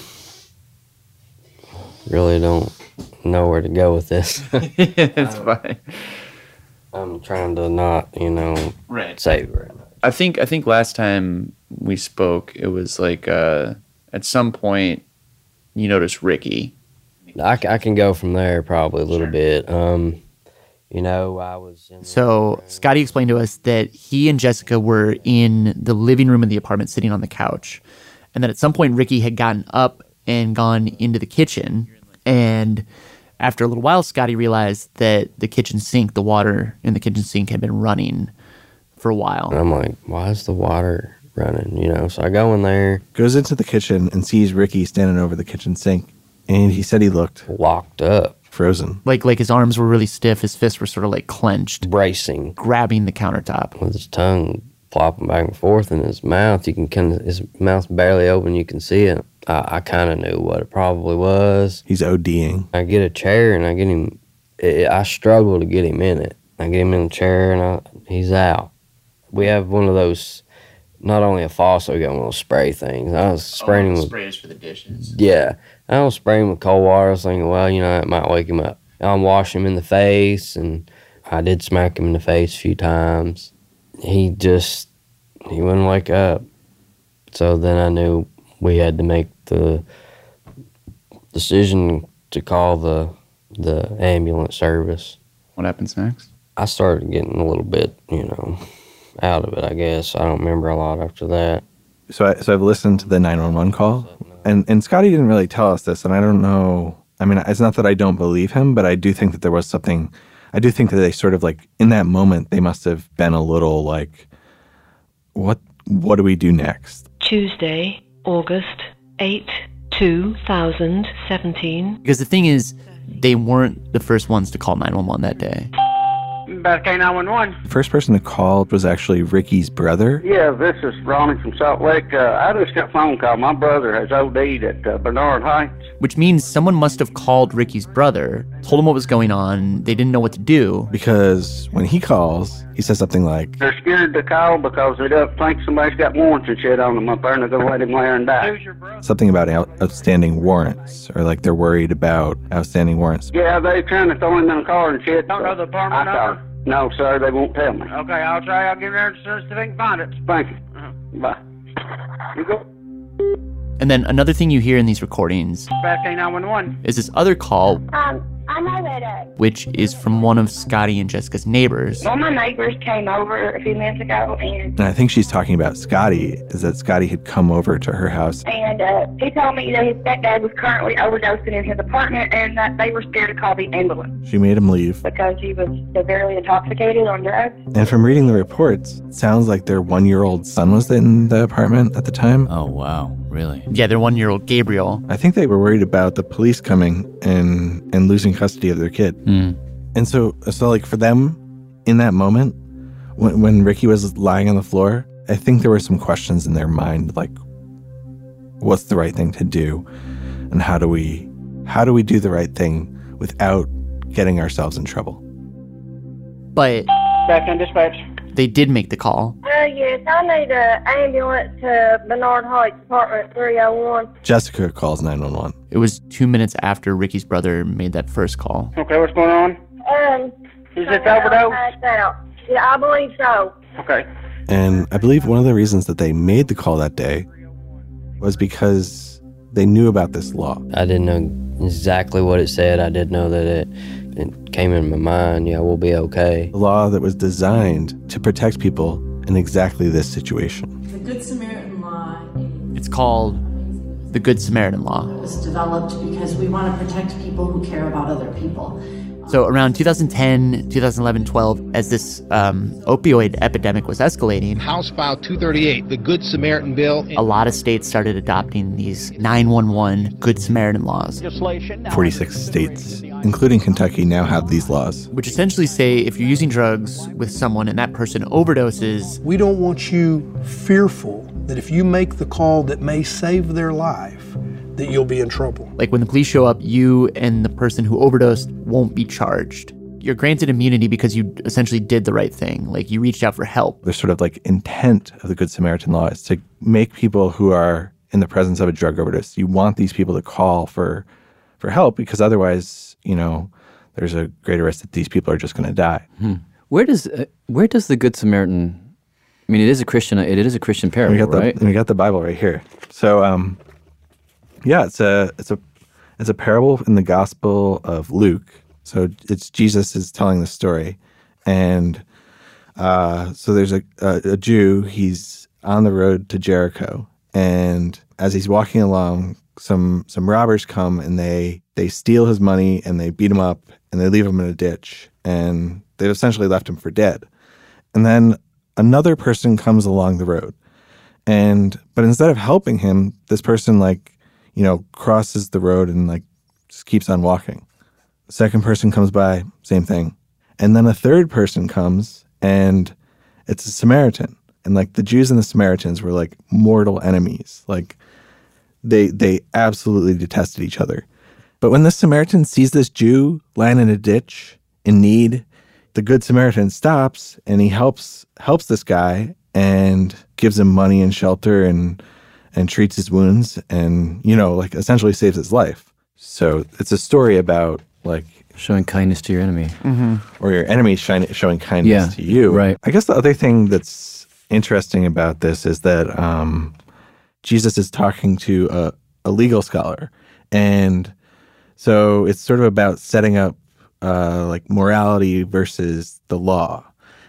Really don't know where to go with this. It's um, fine. I'm trying to not, you know, right. savor it. I think I think last time we spoke, it was like uh, at some point you noticed Ricky. I, c- I can go from there probably a little bit. Um, you know, I was in So Scotty explained to us that he and Jessica were in the living room of the apartment sitting on the couch, and that at some point Ricky had gotten up and gone into the kitchen, and after a little while Scotty realized that the kitchen sink, the water in the kitchen sink had been running for a while. And I'm like, why is the water running? You know, so I go in there. Goes into the kitchen and sees Ricky standing over the kitchen sink. And he said he looked locked up. Frozen. Like like his arms were really stiff, his fists were sort of like clenched. Bracing. Grabbing the countertop. With his tongue flopping back and forth in his mouth. You can kind of, his mouth's barely open, you can see it. I, I kind of knew what it probably was. He's ODing. I get a chair and I get him, it, I struggle to get him in it. I get him in the chair and I, he's out. We have one of those, not only a faucet, we got one of those spray things. I was spraying oh, him with sprays for the dishes. Yeah. I was spraying him with cold water. I was thinking, well, you know, it might wake him up. I'm washing him in the face, and I did smack him in the face a few times. He just, he wouldn't wake up. So then I knew we had to make the decision to call the the ambulance service. What happens next? I started getting a little bit, you know, out of it, I guess. I don't remember a lot after that. So, I, so I've listened to the nine one one call, and, and Scotty didn't really tell us this, and I don't know. I mean, it's not that I don't believe him, but I do think that there was something. I do think that they sort of like, in that moment, they must have been a little like, what, what do we do next? Tuesday, August eighth, two thousand seventeen. Because the thing is, they weren't the first ones to call nine one one that day. Back K nine one one. The first person to call was actually Ricky's brother. Yeah, this is Ronnie from Salt Lake. Uh, I just got a phone call. My brother has O D'd at uh, Bernard Heights. Which means someone must have called Ricky's brother, told him what was going on. They didn't know what to do. Because when he calls, he says something like, they're scared to call because they don't think somebody's got warrants and shit on them up there and they're going to let him lay there and die. something about out- outstanding warrants, or like they're worried about outstanding warrants. Yeah, they're trying to throw him in a car and shit. Don't know the apartment number? No, sir, they won't tell me. Okay, I'll try. I'll give you there as soon as they can find it. Thank you. Uh-huh. Bye. You go. And then another thing you hear in these recordings Back K nine one one. is this other call, Um, I know that, uh, which is from one of Scotty and Jessica's neighbors. one of my neighbors came over a few minutes ago, and And I think she's talking about Scotty, is that Scotty had come over to her house. and uh, he told me that his stepdad was currently overdosing in his apartment, and that they were scared to call the ambulance She made him leave. because he was severely intoxicated on drugs. And from reading the reports, it sounds like their one-year-old son was in the apartment at the time. Oh, wow. Really? Yeah, their one-year-old Gabriel. I think they were worried about the police coming and and losing custody of their kid. Mm. And so, so like for them, in that moment, when, when Ricky was lying on the floor, I think there were some questions in their mind, like, what's the right thing to do? And how do we, how do we do the right thing without getting ourselves in trouble? But Back on dispatch. they did make the call. Uh, yes, I need an ambulance to Bernard Heights, apartment three oh one. Jessica calls nine one one. It was two minutes after Ricky's brother made that first call. Okay, what's going on? Um, Is it overdose? passed out. Yeah, I believe so. Okay. And I believe one of the reasons that they made the call that day was because they knew about this law. I didn't know exactly what it said. I did know that it, it came in my mind, yeah, we'll be okay. A law that was designed to protect people in exactly this situation. The Good Samaritan Law It's called the Good Samaritan Law. was developed because we want to protect people who care about other people. So around two thousand ten, two thousand eleven, twelve, as this um, opioid epidemic was escalating, House File two thirty-eight, the Good Samaritan Bill. a lot of states started adopting these nine one one Good Samaritan laws, forty-six states, including Kentucky, now have these laws. which essentially say if you're using drugs with someone and that person overdoses, We don't want you fearful that if you make the call that may save their life, that you'll be in trouble. like when the police show up, you and the person who overdosed won't be charged. You're granted immunity because you essentially did the right thing. Like you reached out for help. The sort of like intent of the Good Samaritan law is to make people who are in the presence of a drug overdose, you want these people to call for for help, because otherwise, you know, there's a greater risk that these people are just going to die. Hmm. Where does uh, where does the Good Samaritan? I mean, it is a Christian. It is a Christian parable, we got the right? we got the Bible right here. So, um, yeah, it's a it's a It's a parable in the Gospel of Luke. So it's Jesus is telling the story. And uh, so there's a, a, a Jew, he's on the road to Jericho. And as he's walking along, some some robbers come and they, they steal his money and they beat him up and they leave him in a ditch. And they've essentially left him for dead. And then another person comes along the road. And but instead of helping him, this person like, you know, crosses the road and like just keeps on walking. The second person comes by, same thing. And then a third person comes and it's a Samaritan. And like the Jews and the Samaritans were like mortal enemies. Like they they absolutely detested each other. But when the Samaritan sees this Jew lying in a ditch in need, the Good Samaritan stops and he helps helps this guy and gives him money and shelter and and treats his wounds and, you know, like essentially saves his life. So it's a story about like showing kindness to your enemy. Mm-hmm. Or your enemy showing, showing kindness Yeah, to you. right. I guess the other thing that's interesting about this is that um, Jesus is talking to a, a legal scholar. And so it's sort of about setting up uh, like morality versus the law.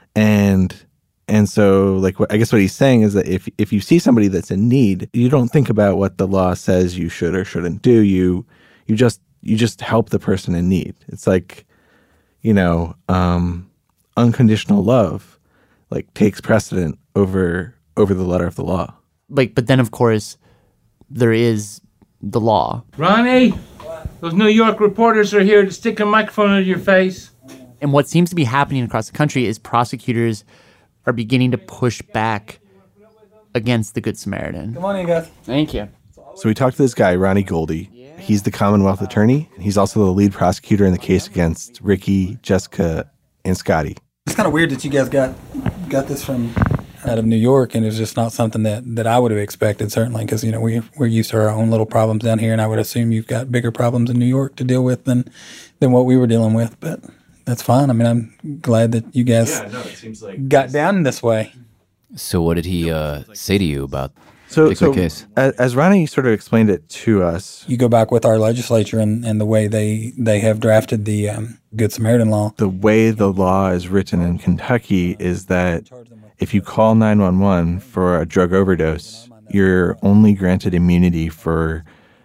And and so like I guess what he's saying is that if if you see somebody that's in need, you don't think about what the law says you should or shouldn't do. You you just you just help the person in need. It's like, you know, um, unconditional love like takes precedent over over the letter of the law. Like, but then of course there is the law. Ronnie, those New York reporters are here to stick a microphone into your face. And what seems to be happening across the country is prosecutors are beginning to push back against the Good Samaritan. Good morning, guys. Thank you. So we talked to this guy, Ronnie Goldie. He's the Commonwealth attorney. And he's also the lead prosecutor in the case against Ricky, Jessica, and Scotty. It's kind of weird that you guys got got this from out of New York, and it's just not something that, that I would have expected, certainly, because, you know, we, we're used to our own little problems down here, and I would assume you've got bigger problems in New York to deal with than than what we were dealing with, but that's fine. I mean, I'm glad that you guys Yeah, no, it seems like got down this way. So what did he uh, say to you about So, the so case? As, as Ronnie sort of explained it to us, You go back with our legislature and, and the way they, they have drafted the um, Good Samaritan law. the way the law is written in Kentucky is that if you call nine one one for a drug overdose, you're only granted immunity for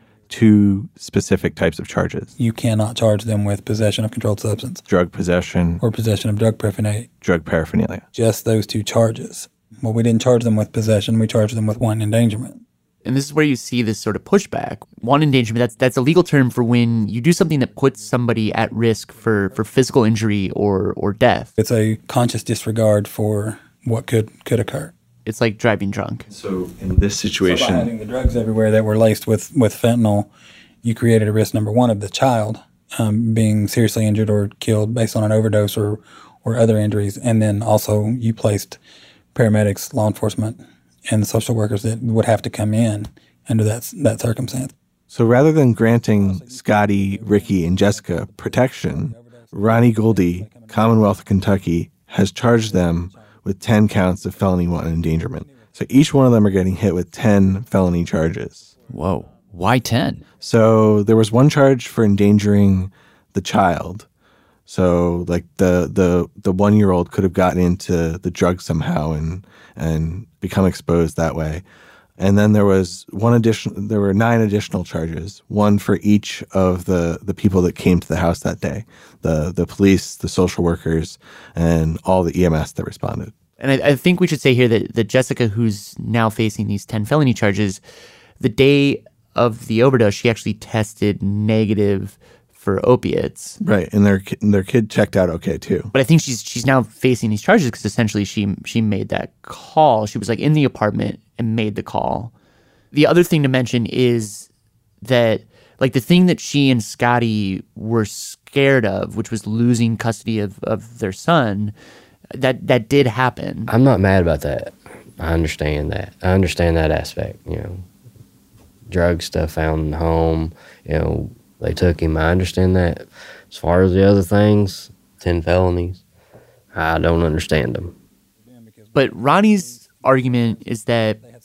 two specific types of charges: You cannot charge them with possession of controlled substance drug possession or possession of drug paraphernalia. drug paraphernalia. Just those two charges. Well, we didn't charge them with possession. We charged them with wanton endangerment. And this is where you see this sort of pushback. Wanton endangerment, that's that's a legal term for when you do something that puts somebody at risk for, for physical injury or, or death. It's a conscious disregard for what could, could occur. It's like driving drunk. So in this So by situation, having the drugs everywhere that were laced with, with fentanyl, you created a risk, number one, of the child um, being seriously injured or killed based on an overdose or, or other injuries. And then also you placed paramedics, law enforcement, and the social workers that would have to come in under that that circumstance. so rather than granting Scotty, Ricky, and Jessica protection, Ronnie Goldie, Commonwealth of Kentucky, has charged them with ten counts of felony wanton endangerment. So each one of them are getting hit with ten felony charges. Whoa. Why ten? So there was one charge for endangering the child. So like the the the one year old could have gotten into the drug somehow and and become exposed that way. And then there was one additional there were nine additional charges, one for each of the, the people that came to the house that day. The the police, the social workers, and all the E M S that responded. And I, I think we should say here that, that Jessica, who's now facing these ten felony charges, the day of the overdose, she actually tested negative for opiates. Right, and their ki- and their kid checked out okay too. But I think she's she's now facing these charges because essentially she she made that call. She was like in the apartment and made the call. The other thing to mention is that like the thing that she and Scotty were scared of, which was losing custody of, of their son, that that did happen. I'm not mad about that. I understand that. I understand that aspect, you know. Drug stuff found in the home, you know, they took him. I understand that. As far as the other things, ten felonies, I don't understand them. But Ronnie's argument is that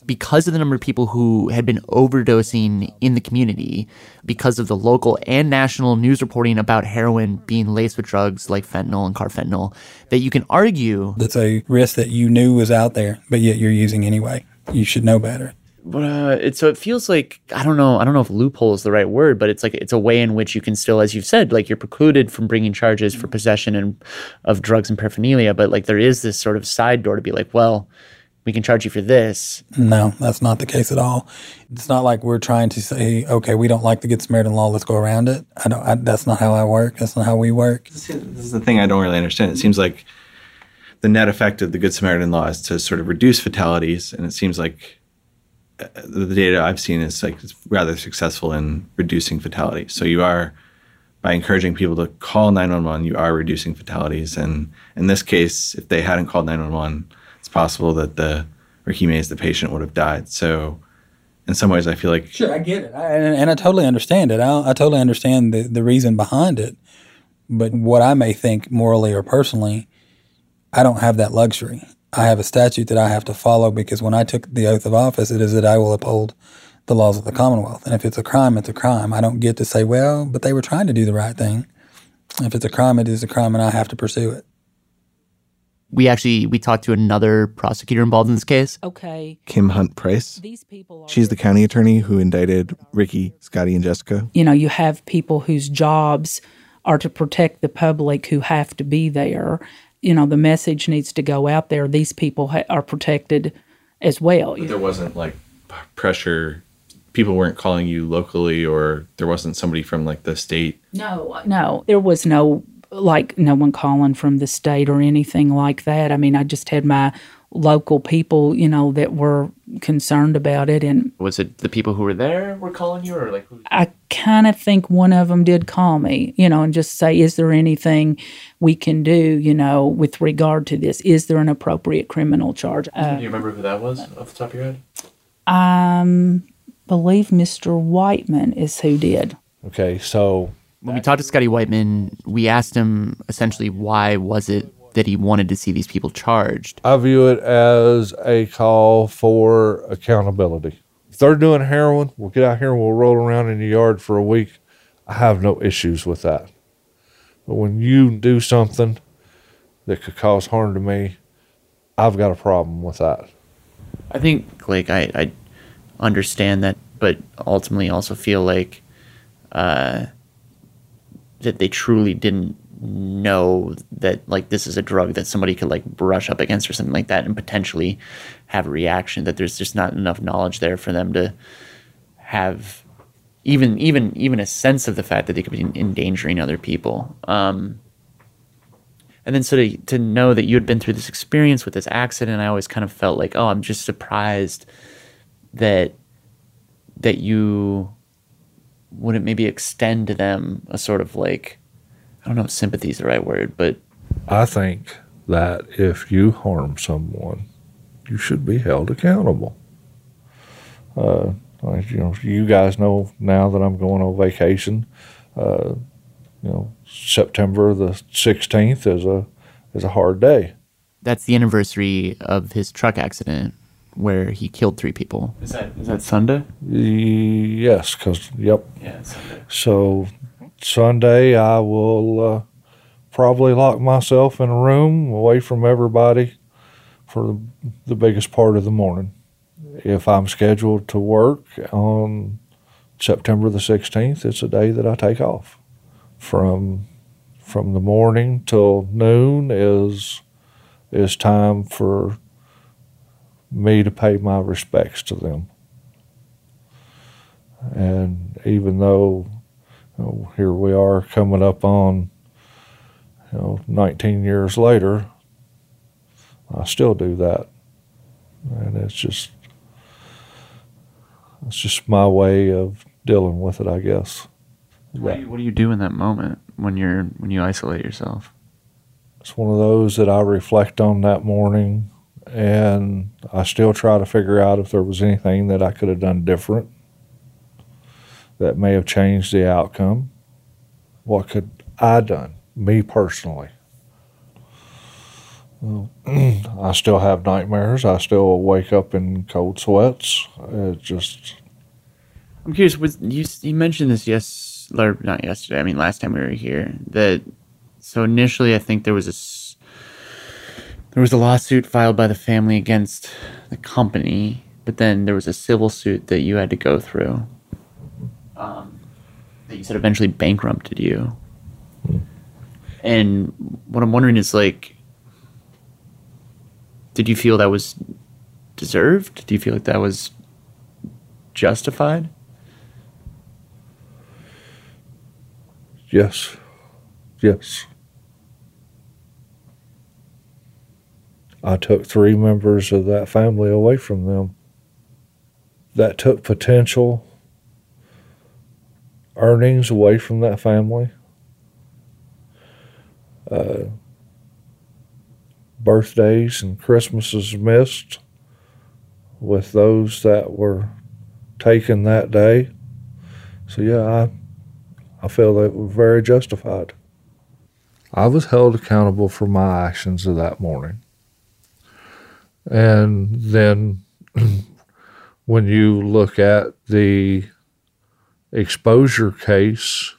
because of the number of people who had been overdosing in the community, because of the local and national news reporting about heroin being laced with drugs like fentanyl and carfentanil, that you can argue that's a risk that you knew was out there, but yet you're using anyway. You should know better. But uh, it, so it feels like, I don't know, I don't know if loophole is the right word, but it's like it's a way in which you can still, as you've said, like you're precluded from bringing charges for possession and of drugs and paraphernalia, but like there is this sort of side door to be like, well, we can charge you for this. No, that's not the case at all. It's not like we're trying to say, okay, we don't like the Good Samaritan law, let's go around it. I don't. I, that's not how I work. That's not how we work. This is the thing I don't really understand. It seems like the net effect of the Good Samaritan law is to sort of reduce fatalities, and it seems like the data I've seen is like it's rather successful in reducing fatalities. So you are, by encouraging people to call nine one one, you are reducing fatalities. And in this case, if they hadn't called nine one one, it's possible that the Ricky Mays, the patient, would have died. So in some ways, I feel like... Sure, I get it. I, and, and I totally understand it. I, I totally understand the, the reason behind it. But what I may think morally or personally, I don't have that luxury. I have a statute that I have to follow because when I took the oath of office, it is that I will uphold the laws of the Commonwealth. And if it's a crime, it's a crime. I don't get to say, well, but they were trying to do the right thing. If it's a crime, it is a crime, and I have to pursue it. We actually, we talked to another prosecutor involved in this case. Okay. Kim Hunt Price. These people are She's the county attorney who indicted Ricky, Scotty, and Jessica. You know, you have people whose jobs are to protect the public who have to be there. You know, the message needs to go out there. These people ha- are protected as well. But there wasn't like p- pressure. People weren't calling you locally, or there wasn't somebody from like the state. No, no, there was no, like no one calling from the state or anything like that. I mean, I just had my local people, you know, that were concerned about it. And was it the people who were there were calling you, or like? Who? I kind of think one of them did call me, you know, and just say, is there anything we can do, you know, with regard to this? Is there an appropriate criminal charge? Uh, do you remember who that was off the top of your head? I um, believe Mister Whiteman is who did. Okay, so when we talked to Scotty Whiteman, we asked him essentially why was it that he wanted to see these people charged. I view it as a call for accountability. If they're doing heroin, we'll get out here and we'll roll around in the yard for a week. I have no issues with that. But when you do something that could cause harm to me, I've got a problem with that. I think, like, I, I understand that, but ultimately also feel like uh, that they truly didn't know that, like, this is a drug that somebody could, like, brush up against or something like that and potentially have a reaction, that there's just not enough knowledge there for them to have even even even a sense of the fact that they could be endangering other people. Um, and then so to, to know that you had been through this experience with this accident, I always kind of felt like, oh, I'm just surprised that that you wouldn't maybe extend to them a sort of, like, I don't know if sympathy is the right word, but I think that if you harm someone, you should be held accountable. Uh, like, you know, you guys know now that I'm going on vacation. Uh, you know, September the sixteenth is a is a hard day. That's the anniversary of his truck accident where he killed three people. Is that is that Sunday? Yes, because yep. Yeah, it's Sunday. So Sunday I will uh, probably lock myself in a room away from everybody for the, the biggest part of the morning. If I'm scheduled to work on September the sixteenth, it's a day that I take off. From from the morning till noon is is time for me to pay my respects to them. And even though, you know, here we are coming up on, you know, nineteen years later, I still do that. And it's just, it's just my way of dealing with it, I guess. What do you, what do you do in that moment when you're when you isolate yourself? It's one of those that I reflect on that morning, and I still try to figure out if there was anything that I could have done different that may have changed the outcome. What could I done, me personally, Well, I still have nightmares. I still wake up in cold sweats. It just. I'm curious. Was you you mentioned this yes, or not yesterday? I mean, last time we were here. That so initially, I think there was a s- there was a lawsuit filed by the family against the company, but then there was a civil suit that you had to go through. Um, that you said eventually bankrupted you. Hmm. And what I'm wondering is like. Did you feel that was deserved? Do you feel like that was justified? Yes. Yes. I took three members of that family away from them. That took potential earnings away from that family. Uh, birthdays and Christmases missed with those that were taken that day. So yeah, I I feel that was very justified. I was held accountable for my actions of that morning. And then when you look at the exposure case,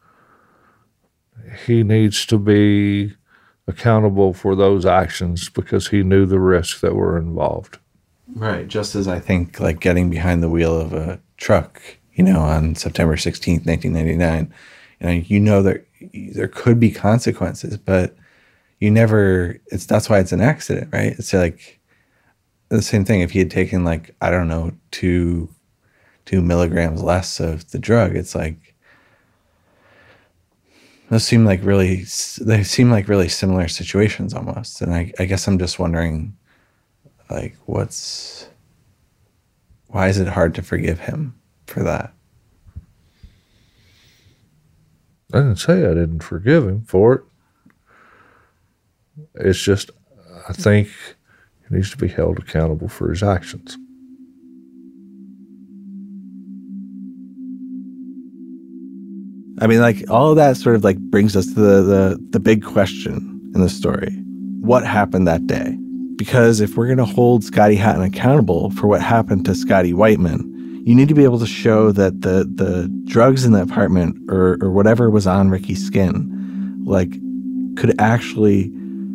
he needs to be accountable for those actions because he knew the risks that were involved. Right. Just as I think like getting behind the wheel of a truck, you know, on September sixteenth, nineteen ninety-nine, you know, you know that there could be consequences, but you never, it's, that's why it's an accident, right? It's like the same thing. If he had taken like, I don't know, two, two milligrams less of the drug, it's like, those seem like really, they seem like really similar situations almost. And I, I guess I'm just wondering, like, what's, why is it hard to forgive him for that? I didn't say I didn't forgive him for it. It's just, I think he needs to be held accountable for his actions. I mean, like, all of that sort of like brings us to the, the, the big question in the story. What happened that day? Because if we're going to hold Scotty Hatton accountable for what happened to Scotty Whiteman, you need to be able to show that the, the drugs in the apartment or, or whatever was on Ricky's skin, like, could actually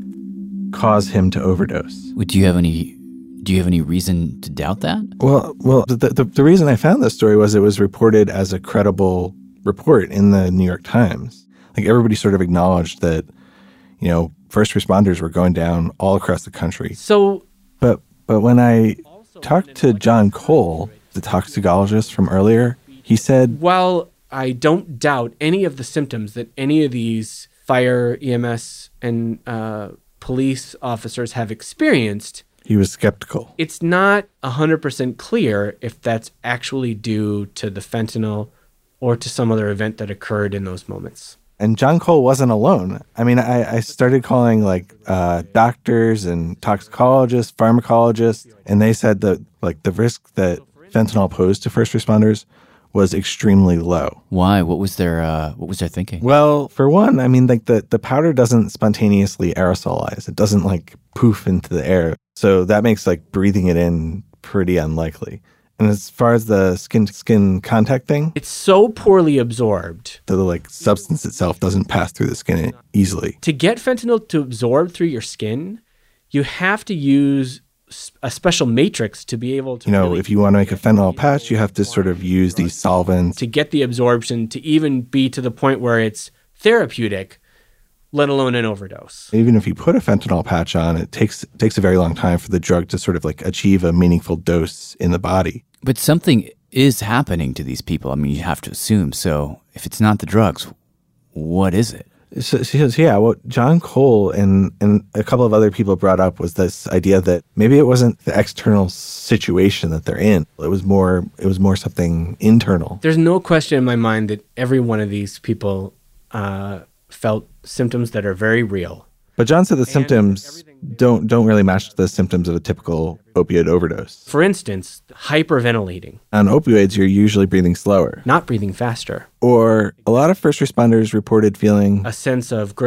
cause him to overdose. Do you have any, do you have any reason to doubt that? Well, well, the, the, the reason I found this story was it was reported as a credible report in the New York Times. Like, everybody sort of acknowledged that, you know, first responders were going down all across the country. So, but but when I talked to John Cole, the toxicologist from earlier, he said, while I don't doubt any of the symptoms that any of these fire, E M S, and uh, police officers have experienced, he was skeptical. It's not one hundred percent clear if that's actually due to the fentanyl or to some other event that occurred in those moments. And John Cole wasn't alone. I mean, I, I started calling like uh, doctors and toxicologists, pharmacologists, and they said that like the risk that fentanyl posed to first responders was extremely low. Why? What was their uh, what was their thinking? Well, for one, I mean, like the, the powder doesn't spontaneously aerosolize. It doesn't like poof into the air. So that makes like breathing it in pretty unlikely. And as far as the skin-to-skin contact thing, it's so poorly absorbed that the like substance itself doesn't pass through the skin easily. To get fentanyl to absorb through your skin, you have to use a special matrix to be able to, you know, really if you want to make a fentanyl patch, you have to sort of use these solvents to get the absorption to even be to the point where it's therapeutic, let alone an overdose. Even if you put a fentanyl patch on, it takes it takes a very long time for the drug to sort of like achieve a meaningful dose in the body. But something is happening to these people. I mean, you have to assume. So if it's not the drugs, what is it? So, so yeah, what John Cole and, and a couple of other people brought up was this idea that maybe it wasn't the external situation that they're in. It was more it was more something internal. There's no question in my mind that every one of these people uh, felt symptoms that are very real. But John said the symptoms don't don't really match the symptoms of a typical opioid overdose. For instance, hyperventilating. On opioids, you're usually breathing slower. Not breathing faster. Or a lot of first responders reported feeling a sense of great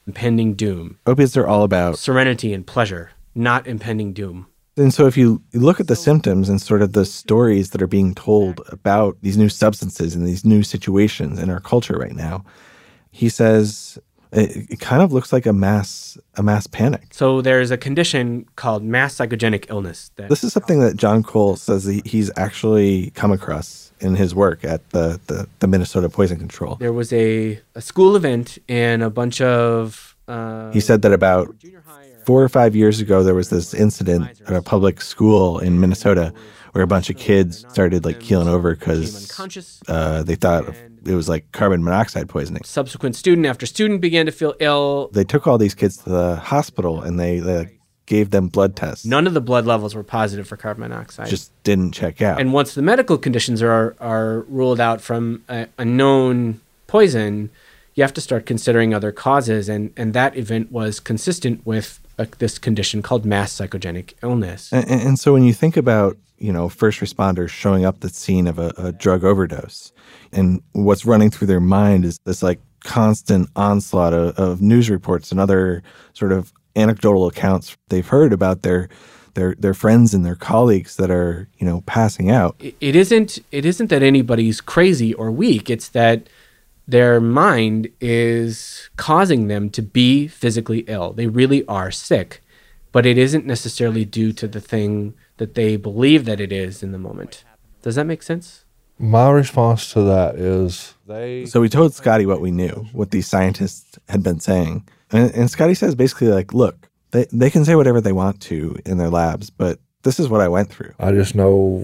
impending doom. Opiates are all about serenity and pleasure, not impending doom. And so if you look at the symptoms and sort of the stories that are being told about these new substances and these new situations in our culture right now, he says it, it kind of looks like a mass a mass panic. So there's a condition called mass psychogenic illness. That This is something that John Cole says he, he's actually come across in his work at the, the, the Minnesota Poison Control. There was a, a school event and a bunch of... Uh, He said that about four or five years ago, there was this incident at a public school in Minnesota where a bunch of kids started like keeling over because uh, they thought it was like carbon monoxide poisoning. Subsequent student after student began to feel ill. They took all these kids to the hospital and they, they gave them blood tests. None of the blood levels were positive for carbon monoxide. Just didn't check out. And once the medical conditions are are ruled out from a, a known poison, you have to start considering other causes. And, and that event was consistent with a, this condition called mass psychogenic illness. And, and, and so when you think about, you know, first responders showing up at the scene of a, a drug overdose, and what's running through their mind is this like constant onslaught of, of news reports and other sort of anecdotal accounts they've heard about their their their friends and their colleagues that are, you know, passing out. It, it isn't it isn't that anybody's crazy or weak. It's that their mind is causing them to be physically ill. They really are sick, but it isn't necessarily due to the thing that they believe that it is in the moment. Does that make sense? My response to that is they... So we told Scotty what we knew, what these scientists had been saying. And, and Scotty says basically like, look, they, they can say whatever they want to in their labs, but this is what I went through. I just know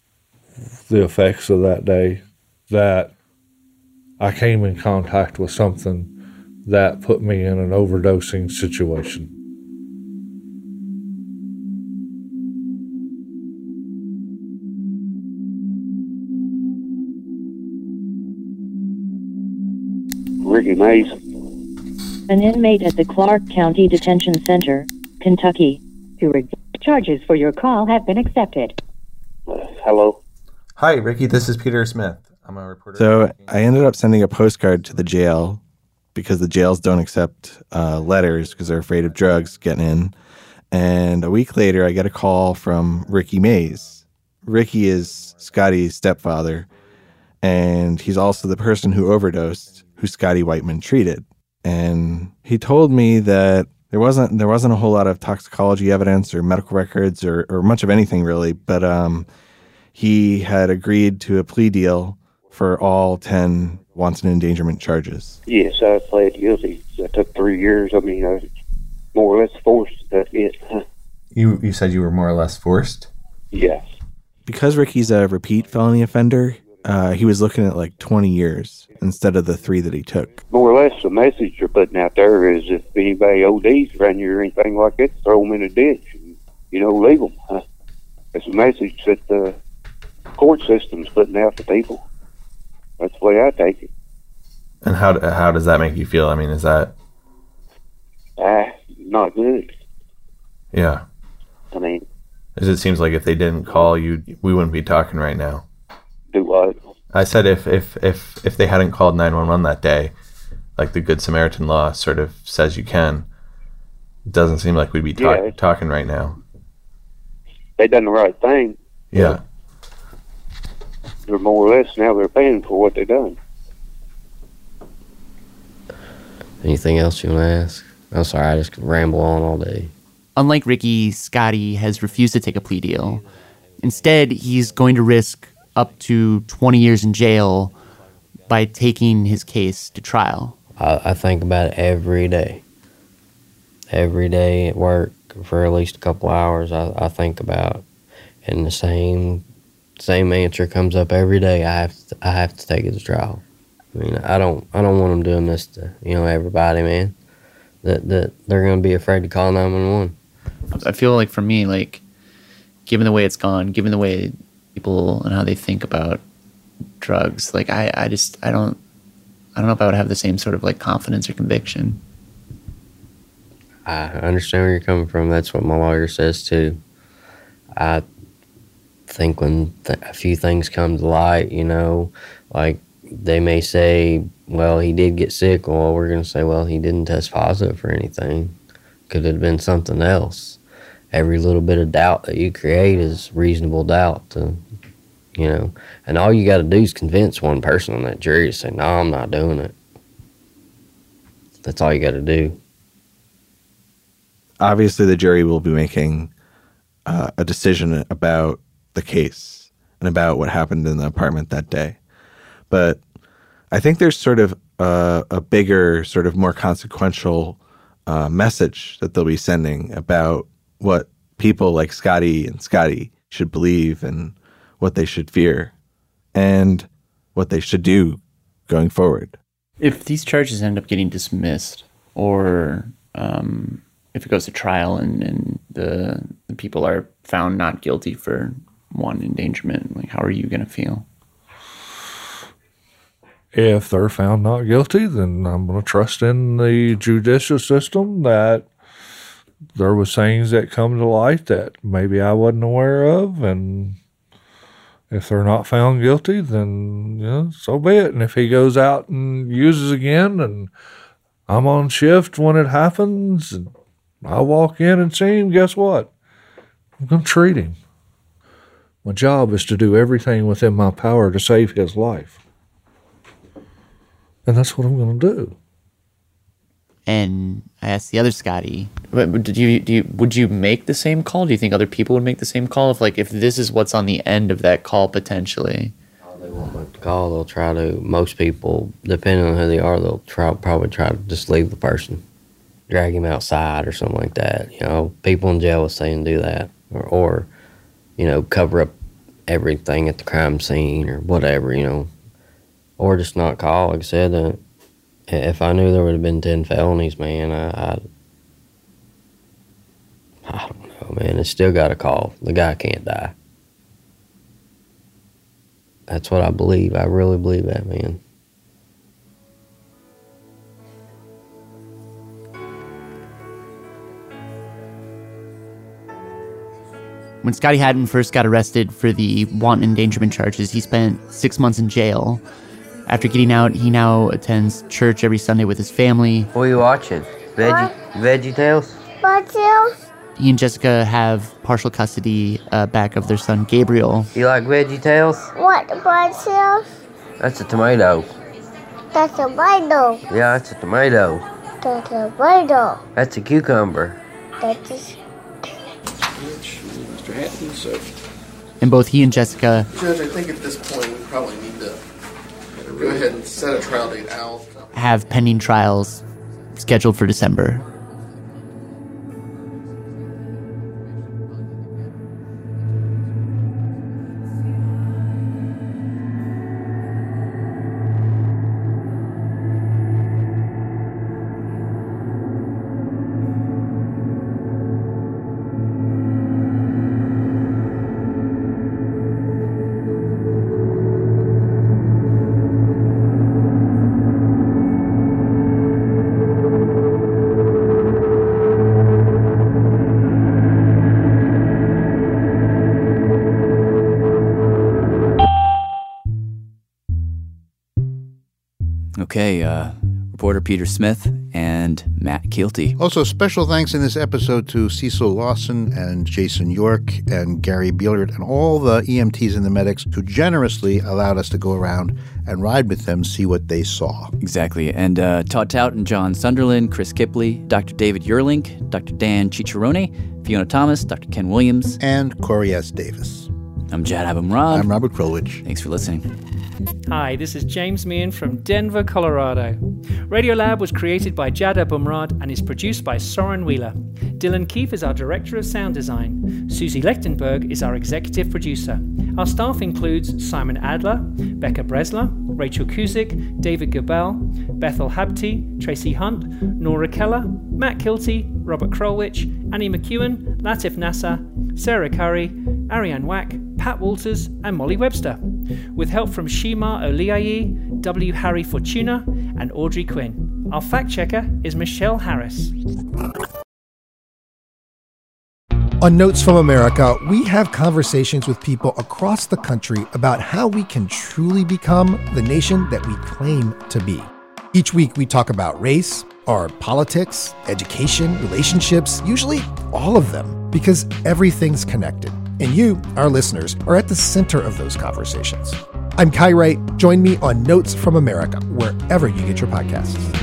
the effects of that day, that I came in contact with something that put me in an overdosing situation. Ricky Mays. An inmate at the Clark County Detention Center, Kentucky. Charges for your call have been accepted. Uh, hello. Hi, Ricky. This is Peter Smith. I'm a reporter. So I ended up sending a postcard to the jail because the jails don't accept uh, letters because they're afraid of drugs getting in. And a week later, I get a call from Ricky Mays. Ricky is Scotty's stepfather, and he's also the person who overdosed, who Scotty Whiteman treated. And he told me that there wasn't there wasn't a whole lot of toxicology evidence or medical records or, or much of anything really, but um, he had agreed to a plea deal for all ten wanton endangerment charges. Yes, I pled guilty. I took three years. I mean, I was more or less forced. That's it. You you said you were more or less forced? Yes. Because Ricky's a repeat felony offender, uh, he was looking at like twenty years instead of the three that he took. More or less, the message you're putting out there is if anybody O Ds around you or anything like that, throw them in a ditch. And, you know, leave them. Huh? It's a message that the court system's putting out to people. That's the way I take it. And how how does that make you feel? I mean, is that... Ah, not good. Yeah. I mean... Because it seems like if they didn't call you, we wouldn't be talking right now. Do what? I said if, if, if, if they hadn't called nine one one that day, like the Good Samaritan law sort of says you can, it doesn't seem like we'd be talk, Yeah. talking right now. They done the right thing. Yeah. They're more or less now they're paying for what they done. Anything else you want to ask? I'm sorry, I just ramble on all day. Unlike Ricky, Scotty has refused to take a plea deal. Instead, he's going to risk up to twenty years in jail by taking his case to trial. I, I think about it every day. Every day at work for at least a couple hours, I, I think about, and the same same answer comes up every day. I have to, I have to take it to trial. I mean, I don't I don't want them doing this to, you know, everybody, man. That that they're gonna be afraid to call nine one one. I feel like for me, like, given the way it's gone, given the way people and how they think about drugs, like I, I just I don't I don't know if I would have the same sort of like confidence or conviction. I understand where you're coming from. That's what my lawyer says too. I think when th- a few things come to light, you know, like they may say well, he did get sick. Well, we're going to say, well, he didn't test positive for anything. Could have been something else. Every little bit of doubt that you create is reasonable doubt to, you know. And all you got to do is convince one person on that jury to say, no, I'm not doing it. That's all you got to do. Obviously, the jury will be making uh, a decision about the case and about what happened in the apartment that day. But I think there's sort of a, a bigger, sort of more consequential uh, message that they'll be sending about what people like Scotty and Scotty should believe and what they should fear and what they should do going forward. If these charges end up getting dismissed, or um, if it goes to trial and, and the, the people are found not guilty for wanton endangerment, like, how are you going to feel? If they're found not guilty, then I'm going to trust in the judicial system that there was things that come to light that maybe I wasn't aware of, and if they're not found guilty, then, you know, so be it. And if he goes out and uses again, and I'm on shift when it happens, and I walk in and see him, guess what? I'm going to treat him. My job is to do everything within my power to save his life. And that's what I'm going to do. And I asked the other Scotty, but did you, do you, would you make the same call? Do you think other people would make the same call? If, like, if this is what's on the end of that call potentially? They won't make the call. They'll try to, most people, depending on who they are, they'll try, probably try to just leave the person, drag him outside or something like that. You know, people in jail will say and do that. Or, or, you know, cover up everything at the crime scene or whatever, you know. Or just not call. Like I said, uh, if I knew there would have been ten felonies, man, I, I, I don't know, man. It's still got to call. The guy can't die. That's what I believe. I really believe that, man. When Scotty Hatton first got arrested for the wanton endangerment charges, he spent six months in jail. After getting out, he now attends church every Sunday with his family. What are you watching? Veggie, Veggie Tales? Veggie He and Jessica have partial custody uh, back of their son, Gabriel. You like Veggie Tales? What Veggie? That's a tomato. That's a tomato. Yeah, that's a tomato. That's a tomato. That's a cucumber. That's a... Mister Hatton, so... And both he and Jessica... Judge, I think at this point we probably need to go ahead and set a trial date out. have pending trials scheduled for December. Okay, uh, reporter Peter Smith and Matt Keelty. Also, special thanks in this episode to Cecil Lawson and Jason York and Gary Bielert and all the E M Ts and the medics who generously allowed us to go around and ride with them, see what they saw. Exactly. And uh, Todd Tout and John Sunderland, Chris Kipley, Doctor David Yerlink, Doctor Dan Cicciarone, Fiona Thomas, Doctor Ken Williams, and Corey S. Davis. I'm Jad Abumrad. I'm Robert Krulwich. Thanks for listening. Hi, this is James Meehan from Denver, Colorado. Radiolab was created by Jad Abumrad and is produced by Soren Wheeler. Dylan Keefe is our Director of Sound Design. Susie Lechtenberg is our Executive Producer. Our staff includes Simon Adler, Becca Bresler, Rachel Kuzik, David Gabel, Bethel Habti, Tracy Hunt, Nora Keller, Matt Kilty, Robert Krolwich, Annie McEwen, Latif Nasser, Sarah Curry, Ariane Wack, Pat Walters, and Molly Webster, with help from Shima Oliayi, W. Harry Fortuna, and Audrey Quinn. Our fact checker is Michelle Harris. On Notes from America, we have conversations with people across the country about how we can truly become the nation that we claim to be. Each week, we talk about race, our politics, education, relationships, usually all of them, because everything's connected. And you, our listeners, are at the center of those conversations. I'm Kai Wright. Join me on Notes from America, wherever you get your podcasts.